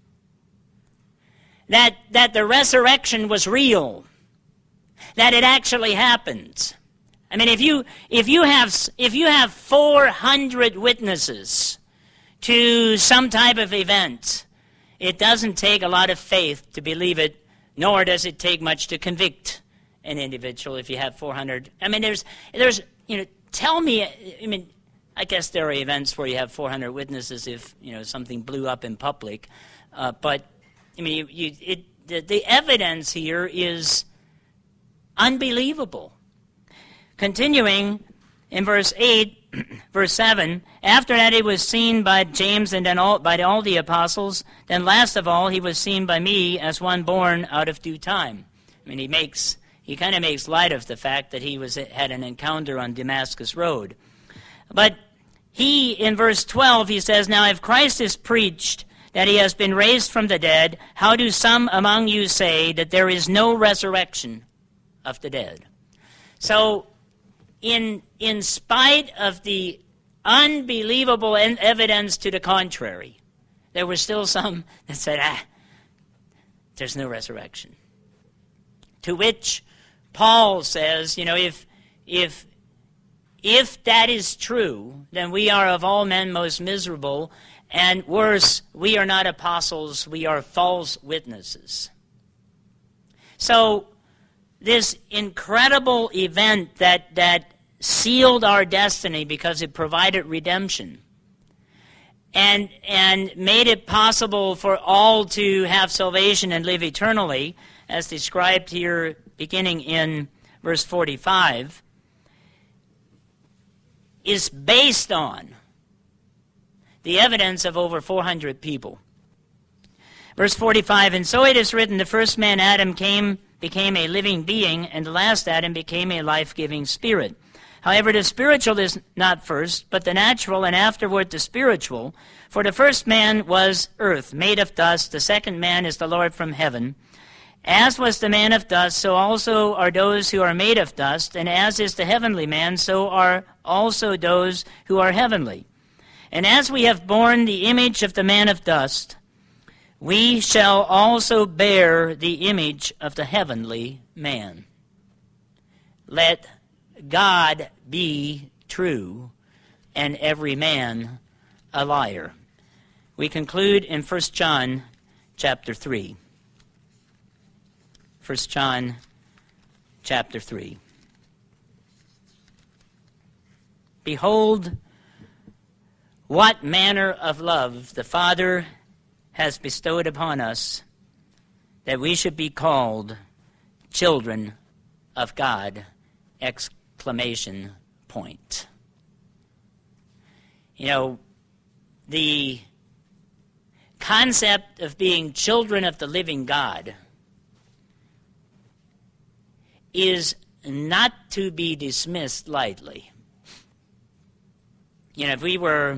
that that the resurrection was real, that it actually happened. I mean, if you if you have if you have four hundred witnesses to some type of event, it doesn't take a lot of faith to believe it, nor does it take much to convict an individual if you have four hundred. I mean, there's there's you know, tell me. I mean, I guess there are events where you have four hundred witnesses if, you know, something blew up in public, uh, but I mean, you, you, it, the, the evidence here is unbelievable. Continuing in verse eight, verse seven, after that he was seen by James and then all, by all the apostles. Then last of all he was seen by me as one born out of due time. I mean, he makes he kind of makes light of the fact that he was had an encounter on Damascus Road. But he, in verse twelve, he says, "Now if Christ is preached that he has been raised from the dead, how do some among you say that there is no resurrection of the dead?" So, in in spite of the unbelievable evidence to the contrary, there were still some that said, ah, there's no resurrection. To which Paul says, you know, if if if that is true, then we are of all men most miserable, and worse, we are not apostles, we are false witnesses. So, this incredible event that, that sealed our destiny because it provided redemption and, and made it possible for all to have salvation and live eternally, as described here beginning in verse forty-five, is based on the evidence of over four hundred people. Verse forty-five, "And so it is written, the first man Adam came became a living being, and the last Adam became a life-giving spirit. However, the spiritual is not first, but the natural, and afterward the spiritual. For the first man was earth, made of dust. The second man is the Lord from heaven. As was the man of dust, so also are those who are made of dust. And as is the heavenly man, so are also those who are heavenly. And as we have borne the image of the man of dust, we shall also bear the image of the heavenly man. Let God be true, and every man a liar." We conclude in First John chapter three. First John chapter three. "Behold, what manner of love the Father has bestowed upon us, that we should be called children of God!" Exclamation point. You know, the concept of being children of the living God is not to be dismissed lightly. You know, if we were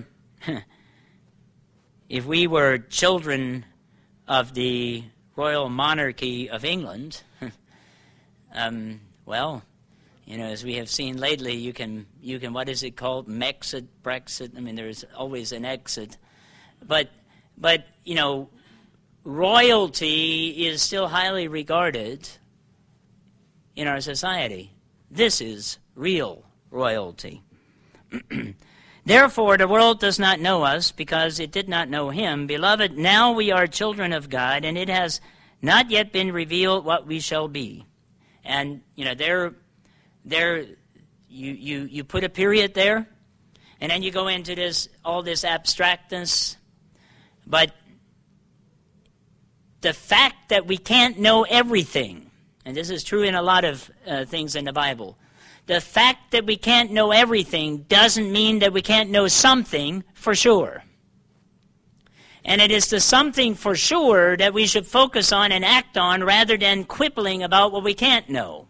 if we were children of the royal monarchy of England, um, well, you know, as we have seen lately, you can you can what is it called? Mexit, Brexit. I mean, there's always an exit, but but you know, royalty is still highly regarded in our society. This is real royalty. "Therefore the world does not know us, because it did not know him. Beloved, now we are children of God, and it has not yet been revealed what we shall be." And, you know, there, there, you, you, you put a period there, and then you go into this, all this abstractness. But the fact that we can't know everything, and this is true in a lot of uh, things in the Bible, the fact that we can't know everything doesn't mean that we can't know something for sure. And it is the something for sure that we should focus on and act on rather than quibbling about what we can't know.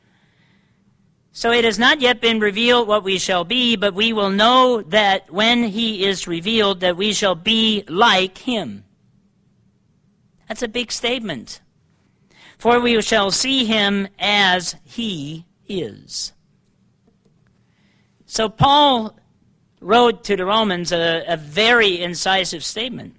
So it has not yet been revealed what we shall be, but we will know that when he is revealed that we shall be like him. That's a big statement. For we shall see him as he is. So Paul wrote to the Romans a, a very incisive statement.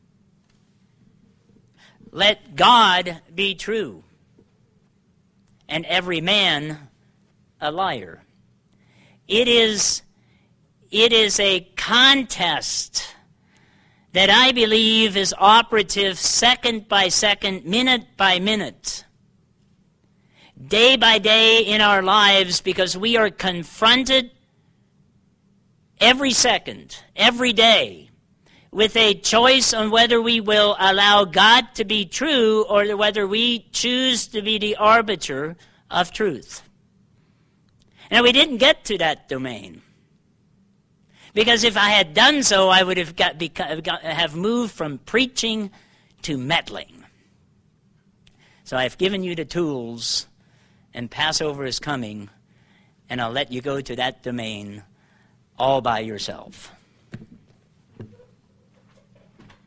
Let God be true, and every man a liar. It is, it is a contest that I believe is operative second by second, minute by minute, day by day in our lives, because we are confronted every second, every day, with a choice on whether we will allow God to be true or whether we choose to be the arbiter of truth. Now, we didn't get to that domain, because if I had done so, I would have got, got, have moved from preaching to meddling. So I've given you the tools, and Passover is coming, and I'll let you go to that domain all by yourself.